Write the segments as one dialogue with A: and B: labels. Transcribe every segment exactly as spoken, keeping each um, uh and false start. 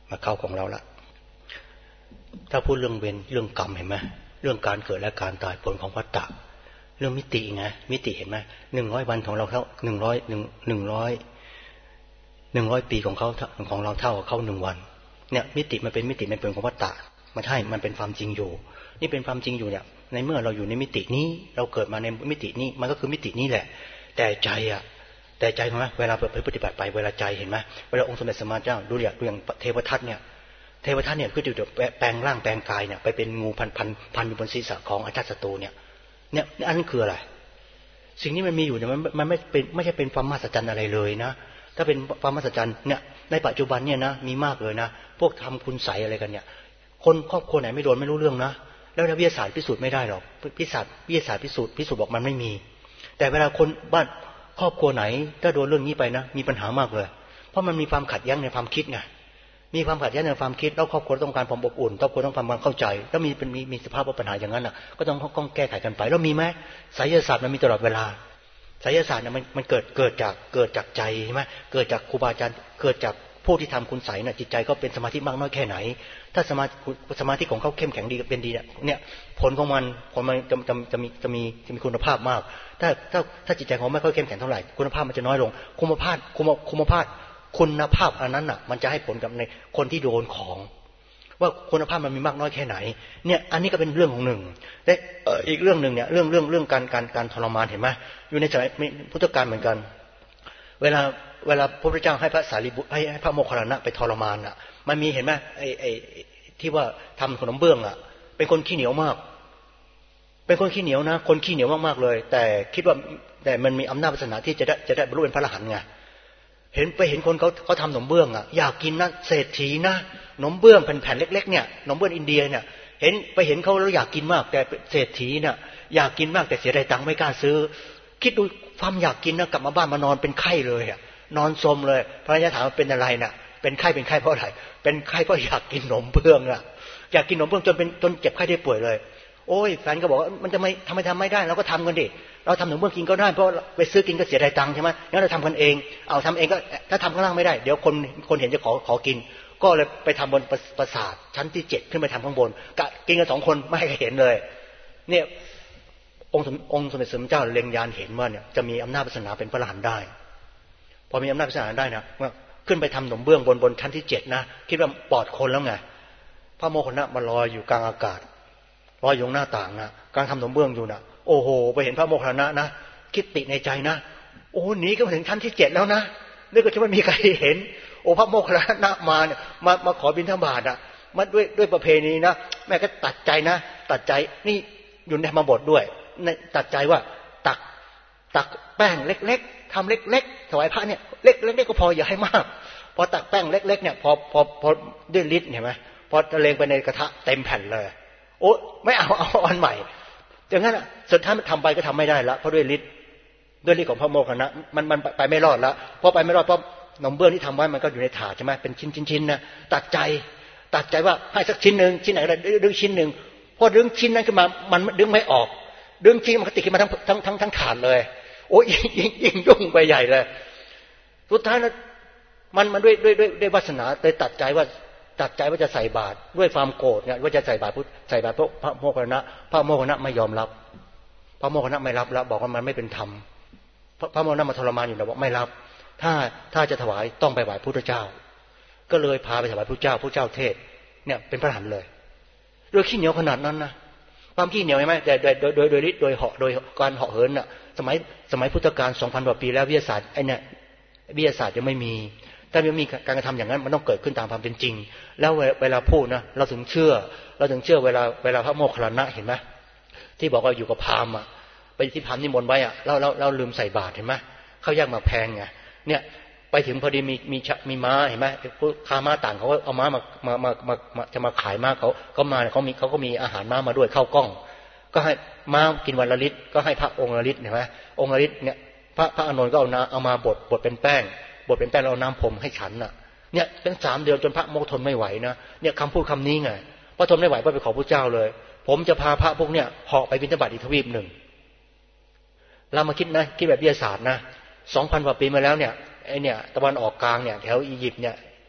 A: มาเข้าของเราละถ้าพูดเรื่องเวรเรื่องกรรมเห็นไหมเรื่องการเกิดและการตายผลของวัฏฏะเรื่องมิติไงมิติเห็นไหมหนึ่งร้อยวันของเราเท่าหนึ่งร้อยหนึ่งหนึ่งร้อยหนึ่งร้อยปีของเขาของเราเท่าเขาหนึ่งวันเนี่ยมิติมันเป็นมิติมันเป็นของวัฏฏะมันใช่มันเป็นความจริงอยู่นี่เป็นความจริงอยู่เนี่ยในเมื่อเราอยู่ในมิตินี้เราเกิดมาในมิตินี้มันก็คือมิตินี้แหละแต่ใจอ่ะแต่ใจเห็นไหมเวลาไปปฏิบัติไปเวลาใจเห็นไหมเวลาองค์สมเด็จสมมาเจ้าดูอย่างดูอย่างเทวทัตเนี่ยเทวทัตเนี่ยคือเดี๋ยวแปลงร่างแปลงกายเนี่ยไปเป็นงูพันพันพันอยู่บนศีรษะของอาชาติศัตรูเนี่ยเนี่ยอันนั้นคืออะไรสิ่งนี้มันมีอยู่เนี่ยมันมันไม่เป็นไม่ใช่เป็นความมหัศจรรย์อะไรเลยนะถ้าเป็นความมหัศจรรย์เนี่ยในปัจจุบันเนี่ยนะมีมากเลยนะพวกทำคุณไสอะไรกันเนี่ยคนครอบครัวไหนไม่โดนไม่รู้เรื่องนะแล้ววิทยาศาสตร์พิสูจน์ไม่ได้หรอกวิทยาศาสตร์วิทยาศาสตร์พิสูจน์พิสูจน์บอกมันไม่มีแต่เวลาคนบ้านครอบครัวไหนถ้าโดนเรื่องนี้ไปนะมีปัญหามากเลยเพราะมันมีความขัดแย้งในความคิดไงมีความขัดแย้งในความคิดแล้วครอบครัวต้องการความอบอุ่นครอบครัวต้องการความเข้าใจแล้วมีเป็นมีมีสภาพปัญหาอย่างนั้นอ่ะก็ต้องต้องแก้ไขกันไปแล้วมีไหมไสยศาสตร์มันมีตลอดเวลาไสยศาสตร์เนี่ยมันมันเกิดเกิดจากเกิดจากใจใช่ไหมเกิดจากครูบาอาจารย์เกิดจากผู้ที่ทำคุณไสยน่ะจิตใจก็เป็นสมาธิมากน้อยแค่ไหนถ้าสมาสมาธิของเขาเข้มแข็งดีเป็นดีเนี่ยผลของมันผลมันจะจะจะมีจะมีจะมีคุณภาพมากถ้าถ้าถ้าจิตใจของไม่ค่อยเข้มแข็งเท่าไหร่คุณภาพมันจะน้อยลงคุณภาพคุณคุณภาพคุณภาพอันนั้นน่ะมันจะให้ผลกับในคนที่โดนของว่าคุณภาพมันมีมากน้อยแค่ไหนเนี่ยอันนี้ก็เป็นเรื่องของหนึ่งและอีกเรื่องหนึ่งเนี่ยเรื่องเรื่องเรื่องการการการทรมานเห็นไหมอยู่ในสมัยพุทธกาลเหมือนกันเวลาเวลาพระพุทธเจ้าให้พระสารีบุตรให้ให้พระโมคคัลลานะไปทรมานอ่ะมันมีเห็นไหมไอ้ไอ้ที่ว่าทำขนมเบื้องอ่ะเป็นคนขี้เหนียวมากเป็นคนขี้เหนียวนะคนขี้เหนียวมากๆเลยแต่คิดว่าแต่มันมีอำนาจวาสนาที่จะได้จะได้บรรลุเป็นพระอรหันต์ไงเห็นไปเห็นคนเขาเขาทำขนมเบื้องอ่ะอยากกินนะเศรษฐีนะขนมเบื้องแผ่นๆเล็กๆเนี่ยขนมเบื้องอินเดียเนี่ยเห็นไปเห็นเขาแล้วอยากกินมากแต่เศรษฐีเนี่ยอยากกินมากแต่เสียดายตังค์ไม่กล้าซื้อคิดดูความอยากกินนะกลับมาบ้านมานอนเป็นไข้เลยอ่ะนอนซมเลยภรรยาถามว่าเป็นอะไรน่ะเป็นไข้เป็นไข้เพราะอะไรเป็นไข้เพราะอยากกินขนมเบื้องอ่ะอยากกินขนมเบื้องจนเป็นจนเจ็บไข้ได้ป่วยเลยโอ้ยแฟนก็บอกว่ามันจะไม่ทำไมทำไม่ได้เราก็ทำกันดิเราทำขนมเบื้องกินก็ได้เพราะไปซื้อกินก็เสียดายตังค์ใช่ไหมงั้นเราทำกันเองเอาทำเองก็ถ้าทำข้างล่างไม่ได้เดี๋ยวคนคนเห็นจะขอขอกินก็เลยไปทำบนปราสาทชั้นที่เจ็ดขึ้นไปทำข้างบนกินกันสองคนไม่ให้ใครเห็นเลยเนี่ยองค์องค์สมเด็จพระเจ้าเล็งยานเห็นว่าเนี่ยจะมีอำนาจวาสนาเป็นพระอรหันต์ได้พอมีอำนาจวาสนาได้นะว่าขึ้นไปทำขนมเบื้องบนบนชั้นที่เจ็ดนะคิดว่าปลอดคนแล้วไงพระโมคคัลลานะมาลอยอยู่กลางอากาศลอยอยู่หน้าต่างนะกำลังทำขนมเบื้องอยู่นะโอ้โหไปเห็นพระโมคคัลลานะนะคิดติในใจนะโอ้หนีก็มาถึงชั้นที่เจ็ดแล้วนะนึกว่าจะไม่มีใครเห็นโอ้พระโมคคัลลานะมาเนี่ยมามาขอบิณฑบาตอะมาด้วยด้วยประเพณีนะแม่ก็ตัดใจนะตัดใจนี่อยู่ในธรรมบทด้วยตัดใจว่าตักตักแป้งเล็กๆทำเล็กๆถวายพระเนี่ยเล็กๆก็พออย่าให้มากพอตักแป้งเล็กๆเนี่ยพอพอพอด้วยฤทธิ์เห็นไหมพอตะเลงไปในกระทะเต็มแผ่นเลยโอ้ไม่เอาเอาอันใหม่อย่างนั้นสุดท้ายมันทำไปก็ทำไม่ได้ละเพราะด้วยฤทธิ์ด้วยฤทธิ์ของพระโมคคัลลานะมันมันไปไม่รอดละพอไปไม่รอดเพราะขนมเบื้องที่ทำไว้มันก็อยู่ในถาดใช่ไหมเป็นชิ้นๆๆนะตัดใจตัดใจว่าให้สักชิ้นหนึ่งชิ้นไหนก็ได้ดึงชิ้นหนึ่งพอดึงชิ้นนั้นขึ้นมามันดึงไม่ออกดึงชิ้นมันติดขึ้นมาทั้งทั้งทั้งทั้งถาดเลยโอ้ยยิ่งยิ่งยุ่งไปใหญ่เลยสุดท้ายนะมันมันด้วยด้วยด้วยด้วยวาสนาเลยตัดใจว่าตัดใจว่าจะใส่บาตรด้วยความโกรธเนี่ยว่าจะใส่บาตรพุทธใส่บาตรพระโมคคัลลานะพระโมคคัลลานะไม่ยอมรับพระโมคคัลลานะไม่รับแล้วบอกว่ามันไม่เป็นธรรมพระโมคคัลลานะมาทรมานอยู่นะบอกไม่รับถ้าถ้าจะถวายต้องไปไหว้พระพุทธเจ้าก็เลยพาไปถวายพระพุทธเจ้าพระเจ้าเทศเนี่ยเป็นพระอรหันต์เลยโดยขี้เหนียวขนาดนั้นนะความขี้เหนียวใช่ไหมแต่โดยโดยโดยโดยโดยเหาะโดยการเหาะเหินน่ะสมัยสมัยพุทธกาล สองพัน กว่าปีแล้ววิทยาศาสตร์ไอ้เนี่ยวิทยาศาสตร์ยังไม่มีถ้าไม่มีการกระทำอย่างนั้นมันต้องเกิดขึ้นตามความเป็นจริงแล้วเวลาพูดนะเราถึงเชื่อเราถึงเชื่อเวลาเวลาพระโมคคัลลานะเห็นไหมที่บอกว่าอยู่กับพราหมณ์อ่ะไปที่พราหมณ์นิมนต์ไว้อ่ะเราเราเราลืมใส่บาตรเห็นไหมเขาแยกมาแพงไงเนี่ยไปถึงพอดีมีมีมีม้าเห็นไหมค้าม้าต่างเขาเอาม้ามามามามาจะมาขายม้าเขาเขามาเขามีเขาก็มีอาหารม้ามาด้วยข้าวกล้องก็ให้ม้ากินวันละลิตรก็ให้พระองค์ละลิตรเห็นไหมองค์ละลิตรเนี่ยพระพระอานนท์ก็เอาน้ำเอามาบดบดเป็นแป้งบดเป็นแป้งเอาน้ำผมให้ฉันน่ะเนี่ยเป็นสามเดือนจนพระโมคทนไม่ไหวนะเนี่ยคำพูดคำนี้ไงพระทนไม่ไหวก็ไปขอพระเจ้าเลยผมจะพาพระพวกเนี่ยเหาะไปบิณฑบาตอีกทวีปหนึ่งเรามาคิดนะคิดแบบวิทยาศาสตร์นะสองพันกว่าปีมาแล้วเนี่ยไอเนี่ยตะวันออกกลางเนี่ยแถวอียิปต์เนี่ย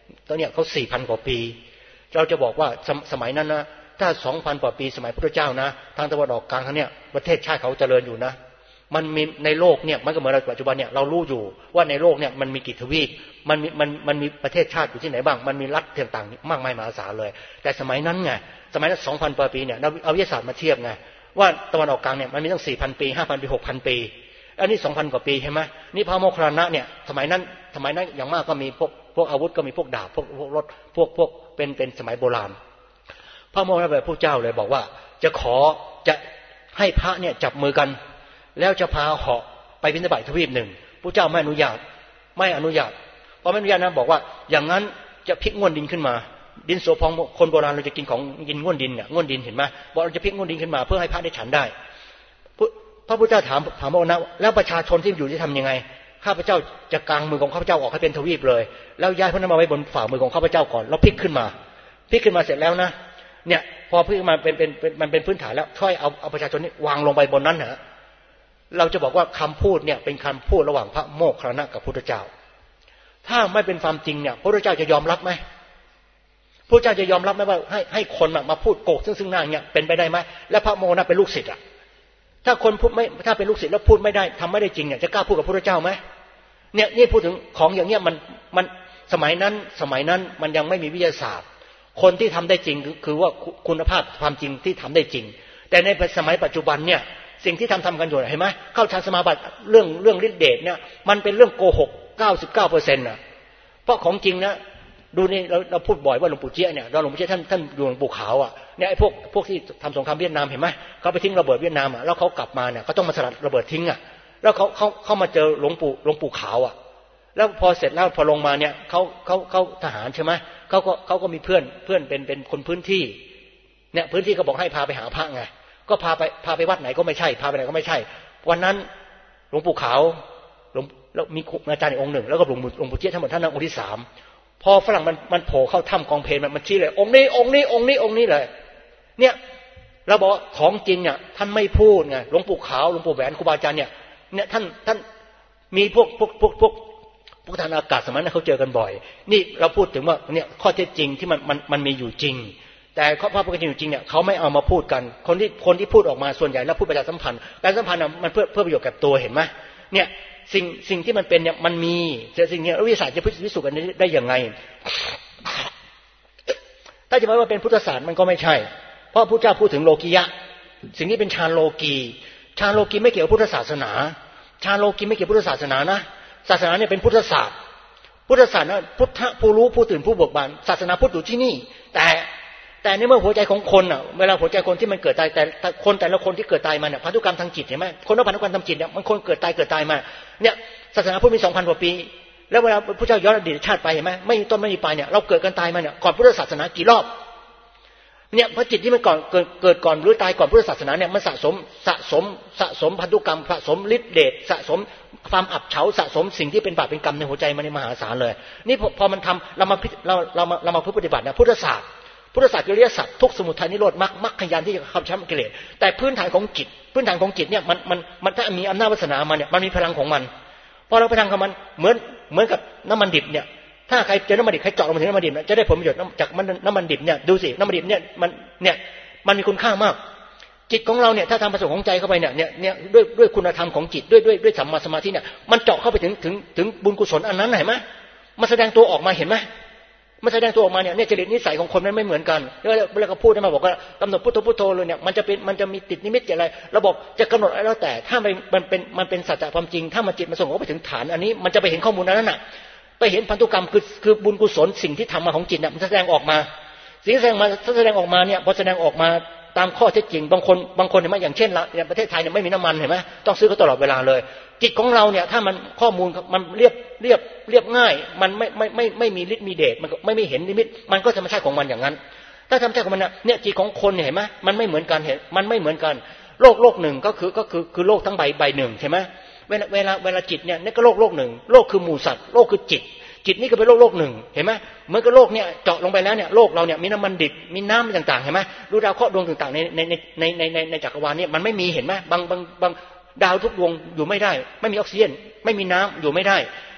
A: ตอนเนี้ยเขาสี่พันกว่าปีเราจะบอกว่าส, สมัยนั้นนะถ้าสองพันกว่าปีสมัยพุทธเจ้านะทางตะวันออกกลางเขาเนี่ยประเทศชาติเขาเจริญอยู่นะมันมีในโลกเนี่ยมันก็เหมือนเราปัจจุบันเนี่ยเรารู้อยู่ว่าในโลกเนี่ยมันมีกี่ทวีปมันมีมันมันมีประเทศชาติอยู่ที่ไหนบ้างมันมีรัฐต่างๆมากมายมหาศาลเลยแต่สมัยนั้นไงสมัยนั้นสองพันกว่าปีเนี่ยเราเอาวิทยาศาสตร์มาเทียบไงว่าตะวันออกกลางเนี่ยมันมีตั้งสี่พันปีห้าพันปีหกพันปีอันนี้สองพันกว่าปีใช่ไหมนี่พระโมคคัลลานะเนี่ยสมัยนั้นสมัยนั้นอย่างมากก็มีพวกพวกอาวุธก็มีพวกดาบพวกพวกรถพวกพวกเป็นเป็นสมัยโบราณพระโมคคัลลานะแบบพระเจ้าเลยบอกว่าจะขอจะให้พระเนี่ยจับมือกันแล้วจะพาเหาะไปบิณฑบาตทวีปหนึ่งพระเจ้าไม่อนุญาตไม่อนุญาตเพราะไม่อนุญาตนะบอกว่าอย่างนั้นจะพลิกง่วนดินขึ้นมาดินโสพองคนโบราณเราจะกินของกินง่วนดินเนี่ยง่วนดินเห็นไหมบอกเราจะพลิกง่วนดินขึ้นมาเพื่อให้พระได้ฉันได้พระพุทธเจ้าถามถามพระองค์นะแล้วประชาชนที่อยู่จะทำยังไงข้าพเจ้าจะกางมือของข้าพเจ้าออกให้เป็นทวีปเลยแล้วย้ายพระนั้นมาไว้บนฝ่ามือของข้าพเจ้าก่อนแล้วพลิกขึ้นมาพลิกขึ้นมาเสร็จแล้วนะเนี่ยพอพลิกมาเป็นเป็นมันเป็นพื้นฐานแล้วค่อยเอาเอาประชาชนนี้วางลงไปบนนั้นนะเราจะบอกว่าคำพูดเนี่ยเป็นคำพูดระหว่างพระโมคคัลลานะกับพระพุทธเจ้าถ้าไม่เป็นความจริงเนี่ยพระพุทธเจ้าจะยอมรับไหมพระเจ้าจะยอมรับไหมว่าให้ให้คนมาพูดโกหกซึ่งซึ่งหน้าเนี่ยเป็นไปได้ไหมและพระโมคคัลลานะเป็นลูกศิษย์อ่ะถ้าคนพูดไม่ถ้าเป็นลูกศิษย์แล้วพูดไม่ได้ทำไม่ได้จริงเนี่ยจะกล้าพูดกับพระพุทธเจ้าไหมเนี่ยนี่พูดถึงของอย่างเนี้ยมันมันสมัยนั้นสมัยนั้นมันยังไม่มีวิทยาศาสตร์คนที่ทำได้จริงคือว่าคุณภาพความจริงที่ทำได้จริงแต่ในสมัยปัจจุบันเนี่ยสิ่งที่ทำทำกันอยู่เห็นไหมเข้าฌานสมาบัติเรื่องเรื่องฤทธิเดชเนี่ยมันเป็นเรื่องโกหก เก้าสิบเก้าเปอร์เซ็นต์ น่ะเพราะของจริงนะดูนี่เราเราพูดบ่อยว่าหลวงปู่เจี๊ยเนี่ยเราหลวงปู่เจี๊ยท่านท่านอยู่หลวงปู่ขาวอ่ะเนี่ยไอ้พวกพวกที่ทำสงครามเวียดนามเห็นไหมเขาไปทิ้งระเบิดเวียดนามอ่ะแล้วเขากลับมาเนี่ยเขาต้องมาสลัดระเบิดทิ้งอ่ะแล้วเขาเขาเขามาเจอหลวงปู่หลวงปู่ขาวอ่ะแล้วพอเสร็จแล้วพอลงมาเนี่ยเขาเขาเขาทหารใช่ไหมเขาก็เขาก็มีเพื่อนเพื่อนเป็นเป็นคนพื้นที่เนี่ยพื้นที่เขาบอกให้พาไปหาพระไงก็พาไปพาไปวัดไหนก็ไม่ใช่พาไปไหนก็ไม่ใช่วันนั้นหลวงปู่ขาวหลวงแล้วมีอาจารย์อีกองค์หนึ่งแล้วก็หลวงหลวงปู่เจี๊ยทั้งหมดท่านนั่งองค์ที่สามพอฝรั่งมันมันโผล่เข้าถ้ำกองเพลมันมันชี้เลยองค์นี้องค์นี้องค์นี้องค์นี้เลยเนี่ยเราบอกของจริงเนี่ยท่านไม่พูดไงหลวงปู่ขาวหลวงปู่แหวนครูบาอาจารย์เนี่ยเนี่ยท่านท่านมีพวกพวกพวกพวกพวกทางอากาศสมัยนั้นเขาเจอกันบ่อยนี่เราพูดถึงว่าเนี่ยข้อเท็จจริงที่มันมันมันมีอยู่จริงแต่ข้อพระพุทธเจ้าจริงเนี่ยเขาไม่เอามาพูดกันคนที่คนที่พูดออกมาส่วนใหญ่แล้วพูดประชาสัมพันธ์ประชาสัมพันธ์มันเพื่อเพื่อประโยชน์กับตัวเห็นไหมเนี่ยสิ่งสิ่งที่มันเป็นเนี่ยมันมีแต่สิ่งนี้วิทยาศาสตร์จะพิสูจน์กันได้ยังไงถ้าจะหมายว่าเป็นพุทธศาสตร์มันก็ไม่ใช่เพราะพระเจ้าพูดถึงโลกิยะสิ่งนี้เป็นฌานโลกีฌานโลกีไม่เกี่ยวกับพุทธศาสนาฌานโลกีไม่เกี่ยวกับพุทธศาสนานะศาสนาเนี่ยเป็นพุทธศาสตร์พุทธศาสตร์นะพุทธผู้รู้ผู้ตื่นผู้เบิกบานศาสนาพุทธอยู่ที่นี่แต่แต่ในเมื่อหัวใจของคนอ่ะเวลาหัวใจคนที่มันเกิดตายแต่คนแต่ละคนที่เกิดตายมาเนี่ยพันธุกรรมทางจิตเห็นไหมคนละพันธุกรรมทางจิตเนี่ยมันคนเกิดตายเกิดตายมาเนี่ยศาสนาพุทธมี สองพัน กว่าปีแล้วเวลาพระเจ้าย้อนอดีตชาติไปเห็นไหมไม่มีต้นไม่มีปลายเนี่ยเราเกิดกันตายมาเนี่ยก่อนพุทธศาสนากี่รอบเนี่ยพระจิตที่มันก่อนเกิดเกิดก่อนหรือตายก่อนพุทธศาสนาเนี่ยมันสะสมสะสมสะสมพันธุกรรมสะสมฤทธิ์เดชสะสมความอับเฉาสะสมสิ่งที่เป็นบาปเป็นกรรมในหัวใจมันในมหาศาลเลยนี่พอพอมันทำเรามาเราเรามาเรามาปฏิบัตินะพุทธศาสตร์พุทธศาสตร์คืออริยสัจทุกสมุทัยนิโรธมรรคมรรคญาณที่จะขับช้ำกิเลสแต่พื้นฐานของจิตพื้นฐานของจิตเนี่ยมันมันมันถ้ามีอำนาจวาสนามาเนี่ยมันมีพลังของมันพอเราไปทางของมันเหมือนเหมือนกับน้ำมันดิบเนี่ยถ้าใครเจอน้ำมันดิบใครเจาะลงมาถึงน้ำมันดิบจะได้ผลประโยชน์จากน้ำมันดิบเนี่ยดูสิน้ำมันดิบเนี่ยมันเนี่ยมันมีคุณค่ามากจิตของเราเนี่ยถ้าทำประสงค์ของใจเข้าไปเนี่ยเนี่ยเนี่ยด้วยด้วยคุณธรรมของจิตด้วยด้วยด้วยสัมมาสมาธิเนี่ยมันเจาะเข้าไปถึงถึงถึงบุญกุศลอันนั้นเห็นไหมมันแสดงตัวออกมาเห็นไหมมันแสดงตัวออกมาเนี่ยเนี่ยจริตนิสัยของคนนั้นไม่เหมือนกันแล้วเวลาเขาพูดมาบอกว่ากำหนดพุทโธพุทโธเลยเนี่ยมันจะเป็นมันจะมีติดนิมิตอะไรเราบอกจะกำหนดอะไรแล้วแต่ถ้ามันเป็นมันเป็นสัจจะความจริงถ้ามันจิตมันส่งออกไปถึงฐานอันนี้มันจะไปเห็นข้อมูลนั้นน่ะไปเห็นพันธุกรรมคือคือบุญกุศลสิ่งที่ทำมาของจิตเนี่ยมันแสดงออกมาสิ่งที่แสดงมาแสดงออกมาเนี่ยพอแสดงออกมาตามข้อเท็จจริงบางคนบางคนเห็นไหมอย่างเช่นในประเทศไทยเนี่ยไม่มีน้ำมันเห็นไหมต้องซื้อเขาตลอดเวลาเลยจิตของเราเนี่ยถ้ามันข้อมูลมันเรียบเรียบเรียบง่ายมันไม่ไม่ไม่ไม่มีฤทธิ์มีเดชมันไม่ไม่เห็นนิมิตมันก็จะไม่ใช่ของมันอย่างนั้นถ้าทำใช่ของมันเนี่ยจิตของคนเห็นไหมมันไม่เหมือนกันเห็นมันไม่เหมือนกันโลกโลกหนึ่งก็คือก็คือคือโลกทั้งใบใบหนึ่งใช่ไหมเวลาเวลาเวลาจิตเนี่ยนี่ก็โลกโลกหนึ่งโลกคือหมู่สัตว์โลกคือจิตจิตนี่ก็เป็นโลกโลกหนึ่งเห็นไหมเหมือนกับโลกเนี่ยเจาะลงไปแล้วเนี่ยโลกเราเนี่ยมีน้ำมันดิบมีน้ำต่างๆเห็นไหมดูดาวเคราะห์ดวงต่างๆในในในในในในจักรวาลเนี่ยมันไม่มีเห็นไหมบางบางบางดาวทุกดวงอยู่ไม่ได้ไม่มีออกซิเจนไม่มีน้ำอยู่ไม่ได้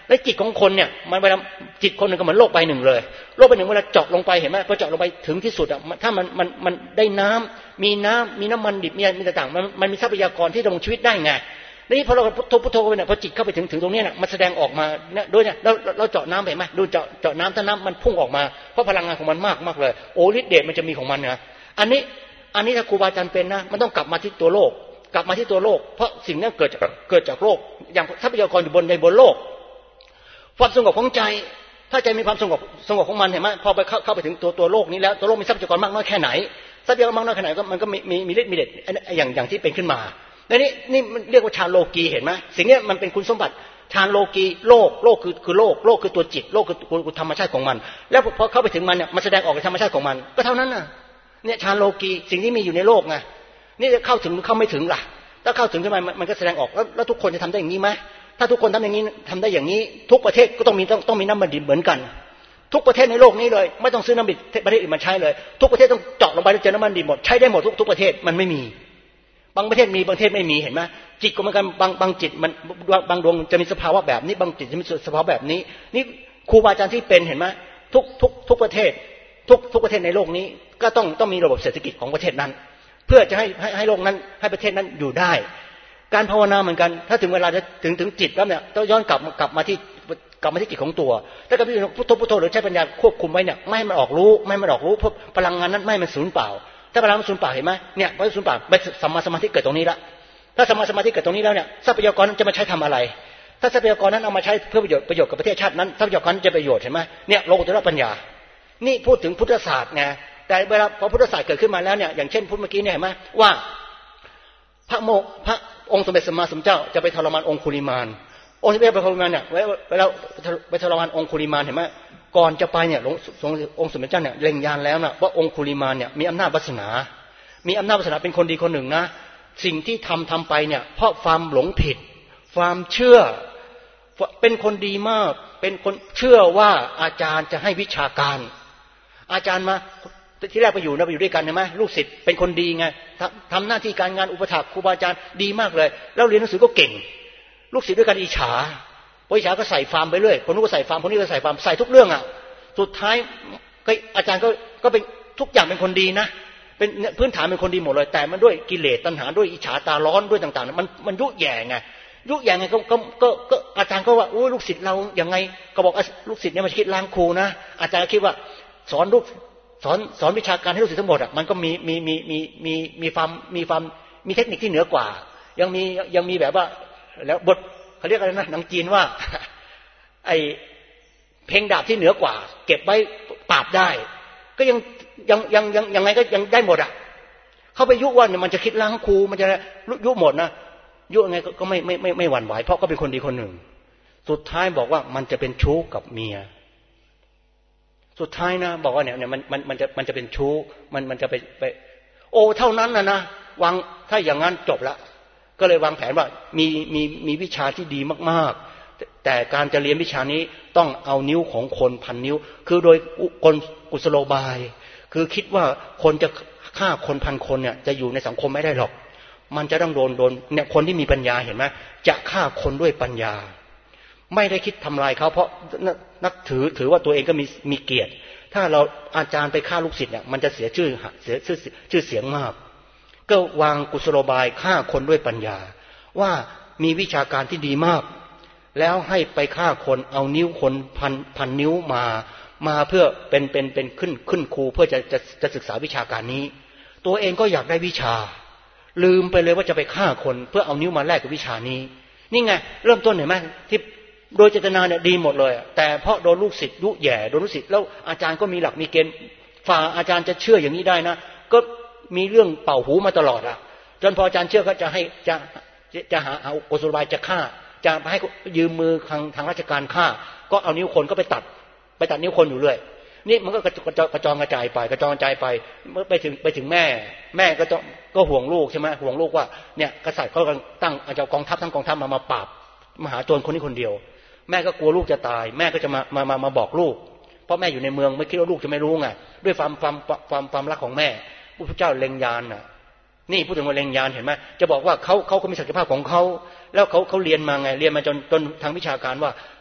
A: และจิตของคนเนี่ยมันเวลาจิตคนนึงก็เหมือนโลกใบหนึ่งเลยโลกใบหนึ่งเวลาเจาะลงไปเห็นไหมพอเจาะลงไปถึงที่สุดอ่ะถ้ามันมันมันได้น้ำมีน้ำมีน้ำมันดิบมีมีต่างๆมันมันมีทรัพยากรที่ดำรงชีวิตได้ไงนี่พอเราพุทโธพุทโธไปเนี่ยพอจิตเข้าไปถึงถึงตรงนี้เนี่ยมันแสดงออกมาเนี่ยด้วยเนี่ยเราเราเจาะน้ำเห็นไหมดูเจาะเจาะน้ำถ้าน้ำมันพุ่งออกมาเพราะพลังงานของมันมากมากเลยโอฤทธิ์เดชมันจะมีของมันนะอันนี้อันนี้ถ้าครูบาอาจารย์เป็นนะมันต้องกลับมาที่ตัวโลกกลับมาที่ตัวโลกเพราะสิ่งนั้นเกิดจากเกิดจากโลกอย่างทรัพยากรอยู่บนในบนโลกความสงบของใจถ้าใจมีความสงบสงบของมันเห็นไหมพอไปเข้าเข้าไปถึงตัวตัวโลกนี้แล้วตัวโลกมีทรัพยากรมากน้อยแค่ไหนทรัพยากรมากน้อยแค่ไหนก็มันก็มีมีมีฤทธิ์มีเดชอย่างอย่างที่เป็นขึ้นมาในนี้นี่มันเรียกว่าฌานโลกีเห็นไหมสิ่งนี้มันเป็นคุณสมบัติฌานโลกีโลกโลกคือคือโลกโลกคือตัวจิตโลกคือธรรมชาติของมันแล้วพอเข้าไปถึงมันเนี่ยมันแสดงออกในธรรมชาติของมันก็เท่านั้นน่ะเนี่ยฌานโลกีสิ่งที่มีอยู่ในโลกไงนี่จะเข้าถึงหรือเข้าไม่ถึงล่ะถ้าเข้าถึงขึ้นมามันก็แสดงออกแล้วแล้วทุกคนจะทำได้อย่างนี้ไหมถ้าทุกคนทำอย่างนี้ทำได้อย่างนี้ทุกประเทศก็ต้องมีต้องต้องมีน้ำมันดิบเหมือนกันทุกประเทศในโลกนี้เลยไม่ต้องซื้อน้ำมันดิบประเทศอื่นมาใช้เลยทุกประเทศต้องเจาะลงไปแล้วเจอน้ำมันดิบหมดใช้ได้หมดทุกทุกประเทศมันไม่มีบางประเทศมีบางประเทศไม่มีเห็นไหมจิตก็เหมือนกันบางบางจิตมันบางดวงจะมีสภาวะแบบนี้บางจิตจะมีสภาวะแบบนี้นี่ครูบาอาจารย์ที่เป็นเห็นไหมทุกทุกทุกประเทศทุกทุกประเทศในโลกนี้ก็ต้องต้องมีระบบเศรษฐกิจของประเทศนั้นเพื่อจะให้ให้ให้โลกนั้นให้ประเทศนั้นอยู่ได้การภาวนาเหมือนกันถ้าถึงเวลาจะถึงถึงจิตแล้วเนี่ยต้องย้อนกลับกลับมาที่กลับมาที่จิตของตัวถ้ากับพุทโธพุทโธหรือใช้ปัญญาควบคุมไว้เนี่ยไม่ให้มันออกรู้ไม่ให้มันออกรู้เพราะพลังงานนั้นไม่ให้มันสูญเปล่าถ้าพลังมันสูญเปล่าเห็นไหมเนี่ยพอสูญเปล่าไปสัมมาสมาธิเกิดตรงนี้ละถ้าสัมมาสมาธิเกิดตรงนี้แล้วเนี่ยทรัพยากรนั้นจะมาใช้ทำอะไรถ้าทรัพยากรนั้นเอามาใช้เพื่อประโยชน์ประโยชน์กับประเทศชาตินั้นทรัพยากรนั้นจะประโยชน์เห็นไหมเนี่ยโลกุตระปัญญานี่พูดถึงพุทธศาสตร์ไงแต่เวลาพอพุทธศาสตร์เกิดขึ้นมาแล้วเนี่ยอย่างเช่นพูดเมื่อกี้เนี่ยเห็นไหมว่าพระโมพระองค์สมเด็จสัมมาสัมพุทธเจ้าจะไปทรมานองคุลิมานองค์ที่ไปทรมานเนี่ยเวลาไปทรมานองคุลิมานเห็นไหมก่อนจะไปเนี่ยองค์สมเด็จเจ้าเนี่ยเล็งยานแล้วนะว่าองคุลิมานเนี่ยมีอำนาจวาสนามีอำนาจวาสนาเป็นคนดีคนหนึ่งนะสิ่งที่ทำทำไปเนี่ยเพราะความหลงผิดความเชื่อเป็นคนดีมากเป็นคนเชื่อว่าอาจารย์จะให้วิชาการอาจารย์มาที่แรกไปอยู่นะไปอยู่ด้วยกันใช่ไหมลูกศิษย์เป็นคนดีไงทำหน้าที่การงานอุปถัมภ์ครูบาอาจารย์ดีมากเลยแล้วเรียนหนังสือก็เก่งลูกศิษย์ด้วยกันอิจฉาพออิจฉาก็ใส่ฟาร์มไปเรื่อยคนนู้นก็ใส่ฟาร์มคนนี้ก็ใส่ฟาร์มใส่ทุกเรื่องอ่ะสุดท้ายก็อาจารย์ก็ก็เป็นทุกอย่างเป็นคนดีนะเป็นพื้นฐานเป็นคนดีหมดเลยแต่มันด้วยกิเลสตัณหาด้วยอิจฉาตาร้อนด้วยต่างๆมันมันยุแย่ไงยุแย่ไงก็ก็ก็ก็อาจารย์ก็ว่าโอ้ลูกศิษย์เราอย่างไงก็บอกลูกศิษย์เนี่ยมันคิดล้างครูนะอาจารย์คิดว่าสอนลูกสอนสอนวิชาการให้ลูกศิษย์ทั้งหมดอ่ะมันก็มีมีมีมีมีมีความมีความมีเทคนิคที่เหนือกว่ายังมียังมีแบบว่าแล้วบทเขาเรียกอะไรนะหนังจีนว่าไอเพลงดาบที่เหนือกว่าเก็บไว้ปราบได้ก็ยังยังยังยังยังไงก็ยังได้หมดอ่ะเข้าไปยุว่าเนี่ยมันจะคิดล้างครูมันจะยุหมดนะยุยังไงก็ไม่ไม่ไม่ไม่หวั่นไหวเพราะก็เป็นคนดีคนหนึ่งสุดท้ายบอกว่ามันจะเป็นชู้กับเมียสุดท้ายนะบอกว่าเนี่ยเนี่ยมันมันมันจะมันจะเป็นชู้มันมันจะไปไปโอ้เท่านั้นนะนะวางถ้าอย่างนั้นจบละก็เลยวางแผนว่ามีมีมีวิชาที่ดีมากๆแต่การจะเรียนวิชานี้ต้องเอานิ้วของคนพันนิ้วคือโดยกลกุศโลบายคือคิดว่าคนจะฆ่าคนพันคนเนี่ยจะอยู่ในสังคมไม่ได้หรอกมันจะต้องโดนโดนเนี่ยคนที่มีปัญญาเห็นไหมจะฆ่าคนด้วยปัญญาไม่ได้คิดทำลายเขาเพราะนักถือถือว่าตัวเองก็มีมีเกียรติถ้าเราอาจารย์ไปฆ่าลูกศิษย์เนี่ยมันจะเสียชื่อเสียชื่อชื่อเสียงมากก็วางกุศโลบายฆ่าคนด้วยปัญญาว่ามีวิชาการที่ดีมากแล้วให้ไปฆ่าคนเอานิ้วคนพันพันนิ้วมามาเพื่อเป็นเป็นเป็นขึ้นขึ้นครูเพื่อจะจะจะศึกษาวิชาการนี้ตัวเองก็อยากได้วิชาลืมไปเลยว่าจะไปฆ่าคนเพื่อเอานิ้วมาแลกกับวิชานี้นี่ไงเริ่มต้นเห็นไหมที่โดยเจตนาเนี่ยดีหมดเลยแต่เพราะโดนลูกศิษย์ยุแย่โดนลูกศิษย์แล้วอาจารย์ก็มีหลักมีเกณฑ์ฝ่าอาจารย์จะเชื่ออย่างนี้ได้นะก็มีเรื่องเป่าหูมาตลอดอ่ะจนพออาจารย์เชื่อก็จะให้จะจะหาเอากุศโลบายจะฆ่าจะให้ยืมมือทางทางราชการฆ่าก็เอานิ้วคนก็ไปตัดไปตัดนิ้วคนอยู่เรื่อยนี่มันก็กระจกระจองกระจายไปกระจองกระจายไปเมื่อไปถึงไปถึงแม่แม่ก็ต้องก็ห่วงลูกใช่ไหมห่วงลูกว่าเนี่ยกษัตริย์เขากำลังตั้งเอากองทัพทั้งกองทัพมามาปราบมหาโจรคนนี้คนเดียวแม่ก็กลัวลูกจะตายแม่ก็จะมามามามาบอกลูกเพราะแม่อยู่ในเมืองไม่คิดว่าลูกจะไม่รู้ไงด้วยความความความความรักของแม่พระพุทธเจ้าเล็งยานน่ะนี่พูดถึงว่าเล็งยานเห็นไหมจะบอกว่าเขาเขาก็มีศักยภาพของเขาแล้วเขาเขาเรียนมาไงเรียนมาจนจนทางวิชาการว่า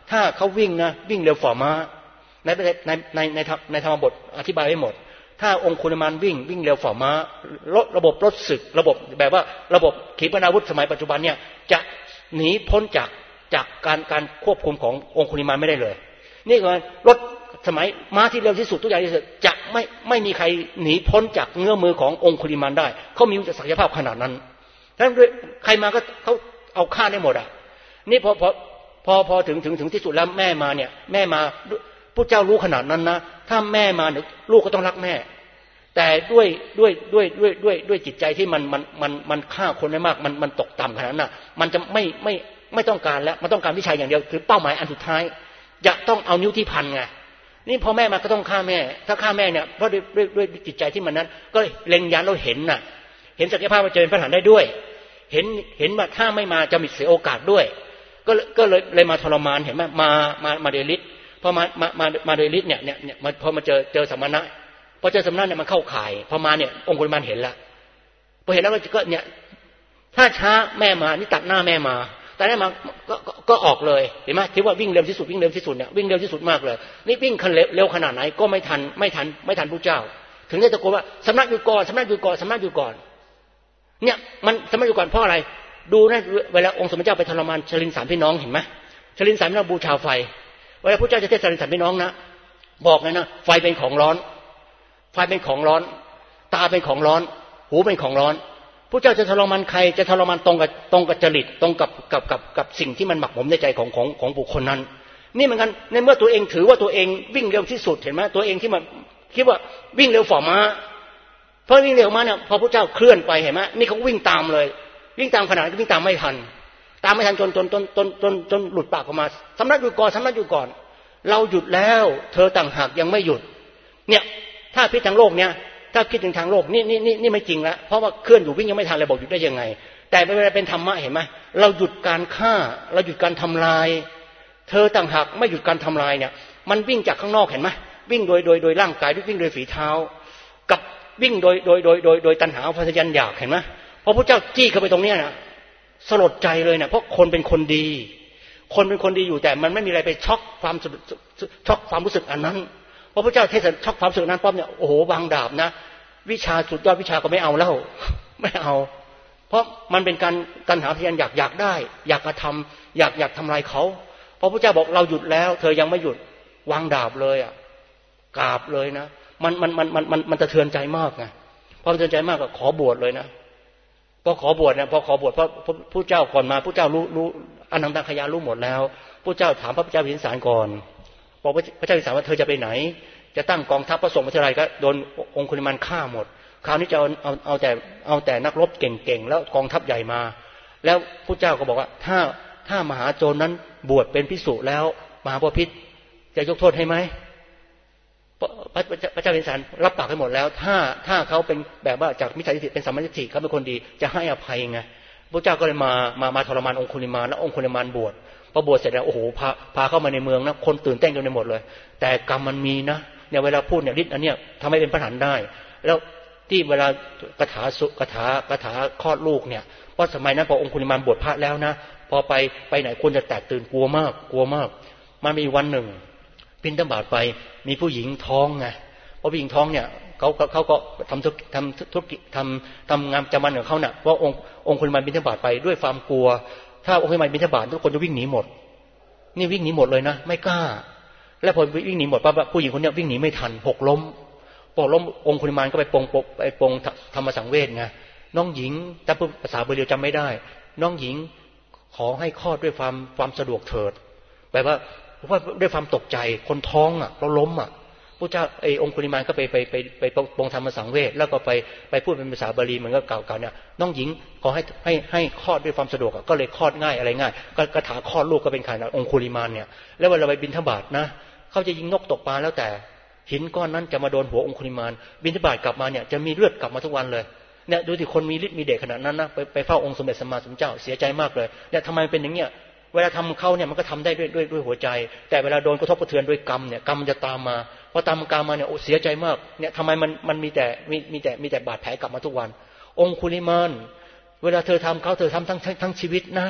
B: ถ้าเขาวิ่งนะวิ่งเร็วฝ่าม้าในในในในในธรรมบทอธิบายไว้หมดถ้าองคุลิมานวิ่งวิ่งเร็วฝ่าม้ารถระบบรถศึกระบบแบบว่าระบบขีปนาวุธสมัยปัจจุบันเนี่ยจะหนีพ้นจากจากการการควบคุมขององคุลิมานไม่ได้เลยนี่ก็รถสมัยม้าที่เร็วที่สุดทุกอย่างที่สุดจะไม่ไม่มีใครหนีพ้นจากเงื้อมือขององคุลิมานได้เขามีศักยภาพขนาดนั้นทั้งด้วยใครมาก็เขาเอาฆ่าได้หมดอ่ะนี่พอพอพอพอถึงถึงถึงที่สุดแล้วแม่มาเนี่ยแม่มาพระเจ้ารู้ขนาดนั้นนะถ้าแม่มาเนี่ยลูกก็ต้องรักแม่แต่ด้วยด้วยด้วยด้วยด้วยด้วยจิตใจที่มันมันมันมันฆ่าคนไม่มากมันมันตกต่ำขนาดนั้นน่ะมันจะไม่ไม่ไม่ต้องการแล้วมันต้องการวิชัยอย่างเดียวคือเป้าหมายอันสุดท้ายจะต้องเอานิ้วที่พันไงนี่พอแม่มาก็ต้องฆ่าแม่ถ้าฆ่าแม่เนี่ยเพราะด้วยด้วยด้วยจิตใจที่มันนั้นก็เล็งยันเราเห็นน่ะเห็นศักยภาพว่าจะเป็นพระอรหันต์ได้ด้วยเห็นเห็นว่าถ้าไม่มาจะมีเสียโอกาสด้วยก็ก็เลยเลยมาทรมานเห็นไหมมามามาเดลิสพอมามามามาเดลิสเนี่ยเนี่ยเนี่ยพอมาเจอเจอสมณะพอเจอสมณะเนี่ยมันเข้าข่ายพอมาเนี่ยองคุลิมานเห็นละพอเห็นแล้วก็เนี่ยถ้าช้าแม่มานี่ตัดหน้าแม่มาแต่แม่มาก็ก็ออกเลยเห็นไหมที่ว่าวิ่งเร็วที่สุดวิ่งเร็วที่สุดเนี่ยวิ่งเร็วที่สุดมากเลยนี่วิ่งคันเร็วขนาดไหนก็ไม่ทันไม่ทันไม่ทันพระเจ้าถึงได้ตะโกนว่าสำนักอยู่ก่อนสำนักอยู่ก่อนสำนักอยู่ก่อนเนี่ยมันสำนักอยู่ก่อนเพราะอะไรดูนะเวลาองค์สมเด็จเจ้าไปทรมานชลินสามพี่น้องเห็นไหมชลินสามพี่น้องบูชาไฟเวลาพระเจ้าจะเทศน์ชลินสามพี่น้องนะบอกเลยนะไฟเป็นของร้อนไฟเป็นของร้อนตาเป็นของร้อนหูเป็นของร้อนพระเจ้าจะทรมานใครจะทรมานตรงกับตรงกับจริตตรงกับกับกับกับสิ่งที่มันหมักหมมในใจของของของบุคคลนั้นนี่เหมือนกันในเมื่อตัวเองถือว่าตัวเองวิ่งเร็วที่สุดเห็นไหมตัวเองที่มันคิดว่าวิ่งเร็วฝ่าม้าเพราะวิ่งเร็วม้าเนี่ยพอพระเจ้าเคลื่อนไปเห็นไหมนี่เขาวิ่งตามเลยวิ่งตามขนาดก็วิ่งตามไม่ทันตามไม่ทันจนจนจนจนจนจนหลุดปากออกมาสำนักอยู่ก่อนสำนักอยู่ก่อนเราหยุดแล้วเธอต่างหากยังไม่หยุดเนี่ยถ้าพิจทางโลกเนี่ยถ้าคิดถึงทางโลกนี่นี่นี่นี่ไม่จริงแล้วเพราะว่าเคลื่อนอยู่วิ่งยังไม่ทันเลยบอกหยุดได้ยังไงแต่เวลาเป็นธรรมะเห็นไหมเราหยุดการฆ่าเราหยุดการทำลายเธอต่างหากไม่หยุดการทำลายเนี่ยมันวิ่งจากข้างนอกเห็นไหมวิ่งโดยโดยโดยร่างกายวิ่งโดยฝีเท้ากับวิ่งโดยโดยโดยโดยโดยตัณหาพยายามอยากเห็นไหมพอพระเจ้าจี้เข้าไปตรงนี้นะสลดใจเลยเนี่ยเพราะคนเป็นคนดีคนเป็นคนดีอยู่แต่มันไม่มีอะไรไปช็อกความช็อกความรู้สึกอันนั้นพอพระเจ้าเทศน์ช็อกความรู้สึกนั้นปั๊บเนี่ยโอ้โหวางดาบนะวิชาสุดยอดวิชาก็ไม่เอาแล้วไม่เอาเพราะมันเป็นการตัณหาพยายามอยากอยากได้อยากกระทำอยากอยากทำลายเขาพอพระเจ้าบอกเราหยุดแล้วเธอยังไม่หยุดวางดาบเลยอ่ะกราบเลยนะมันมันมันมันมันมันสะเทือนใจมากไงพอสะเทือนใจมากก็ขอบวชเลยนะพอขอบวชเนี่ยพอขอบวชเพราะพระเจ้าก่อนมาพระเจ้ารู้รู้อนันตขยารู้หมดแล้วพระเจ้าถามพระเจ้าพิมพิสารก่อนบอกพระเจ้าพิมพิสารว่าเธอจะไปไหนจะตั้งกองทัพพระสงฆ์มาเท่าไรก็โดนองคุลิมานฆ่าหมดคราวนี้จะเอาเอาเอาแต่เอาแต่นักรบเก่งๆแล้วกองทัพใหญ่มาแล้วพระเจ้าก็บอกว่าถ้าถ้ามหาโจรนั้นบวชเป็นภิกษุแล้วมหาบพิตรจะยกโทษให้ไหมพระเจ้าพิมพิสารรับปากให้หมดแล้วถ้าถ้าเขาเป็นแบบว่าจากมิจฉาทิฏฐิเป็นสัมมาทิฏฐิเขาเป็นคนดีจะให้อภัยไงพระเจ้าก็เลยมามามาทรมานองคุลิมานแล้วองคุลิมานบวชพอบวชเสร็จแล้วโอ้โหพาพาเข้ามาในเมืองนะคนตื่นเต้นกันไปหมดเลยแต่กรรมมันมีนะเนี่ยเวลาพูดเนี่ยฤทธิ์อันเนี้ยทำให้เป็นพระอรหันต์ได้แล้วที่เวลากถาสุกถากถาคลอดลูกเนี่ยเพราะสมัยนั้นพอองคุลิมานบวชพระแล้วนะพอไปไปไหนคนจะแตกตื่นกลัวมากกลัวมากมันมีวันหนึ่งบิณฑบาตไปมีผู้หญิงท้องไงพอผู้หญิงท้องเนี่ยเขาเขาก็ทำธุทำธุรกิจทำทำงานประจำวันของเขาเนี่ยเพราะองค์องคุลิมานบิณฑบาตไปด้วยความกลัวถ้าองคุลิมานบิณฑบาตทุกคนจะวิ่งหนีหมดนี่วิ่งหนีหมดเลยนะไม่กล้าแล้วพอวิ่งหนีหมดปั๊บผู้หญิงคนนี้วิ่งหนีไม่ทันหกล้มพอล้มองคุลิมานก็ไปปรงไปปรงธรรมสังเวชไงน้องหญิงแต่ภาษาบาลีจำไม่ได้น้องหญิงขอให้คลอดด้วยความความสะดวกเถิดแปลว่าเพราะว่าด้วยความตกใจคนท้องอ่ะเราล้มอ่ะพระเจ้าไอ้องคุลิมานก็ไปไปไปไปปรงธรรมสังเวชแล้วก็ไปไปพูดเป็นภาษาบาลีมันก็เก่าๆเนี่ยน้องหญิงขอให้ให้ให้คลอดด้วยความสะดวกก็เลยคลอดง่ายอะไรง่ายก็คาถาคลอดลูกก็เป็นใครนะองคุลิมานเนี่ยแล้วเวลาไปบิณฑบาตนะเขาจะยิงนกตกปลาแล้วแต่หินก้อนนั้นจะมาโดนหัวองคุลิมานบิณฑบาตกลับมาเนี่ยจะมีเลือดกลับมาทุกวันเลยเนี่ยดูที่คนมีฤทธิ์มีเดชขนาดนั้นนะไปไปเฝ้าองค์สมเด็จสัมมาสัมพุทธเจ้าเสียใจมากเลยเนี่ยทำไมเป็นอย่างเงี้ยเวลาทำเขาเนี่ยมันก็ทำได้ด้วยด้วยด้วยหัวใจแต่เวลาโดนกระทบกระเทือนด้วยกรรมเนี่ยกรรมมันจะตามมาพอตามกรรมมาเนี่ยโอ้เสียใจมากเนี่ยทำไมมันมันมีแต่มีมีแต่มีแต่บาดแผลกลับมาทุกวันองคุลิมานเวลาเธอทำเขาเธอทำทั้งทั้งชีวิตนะ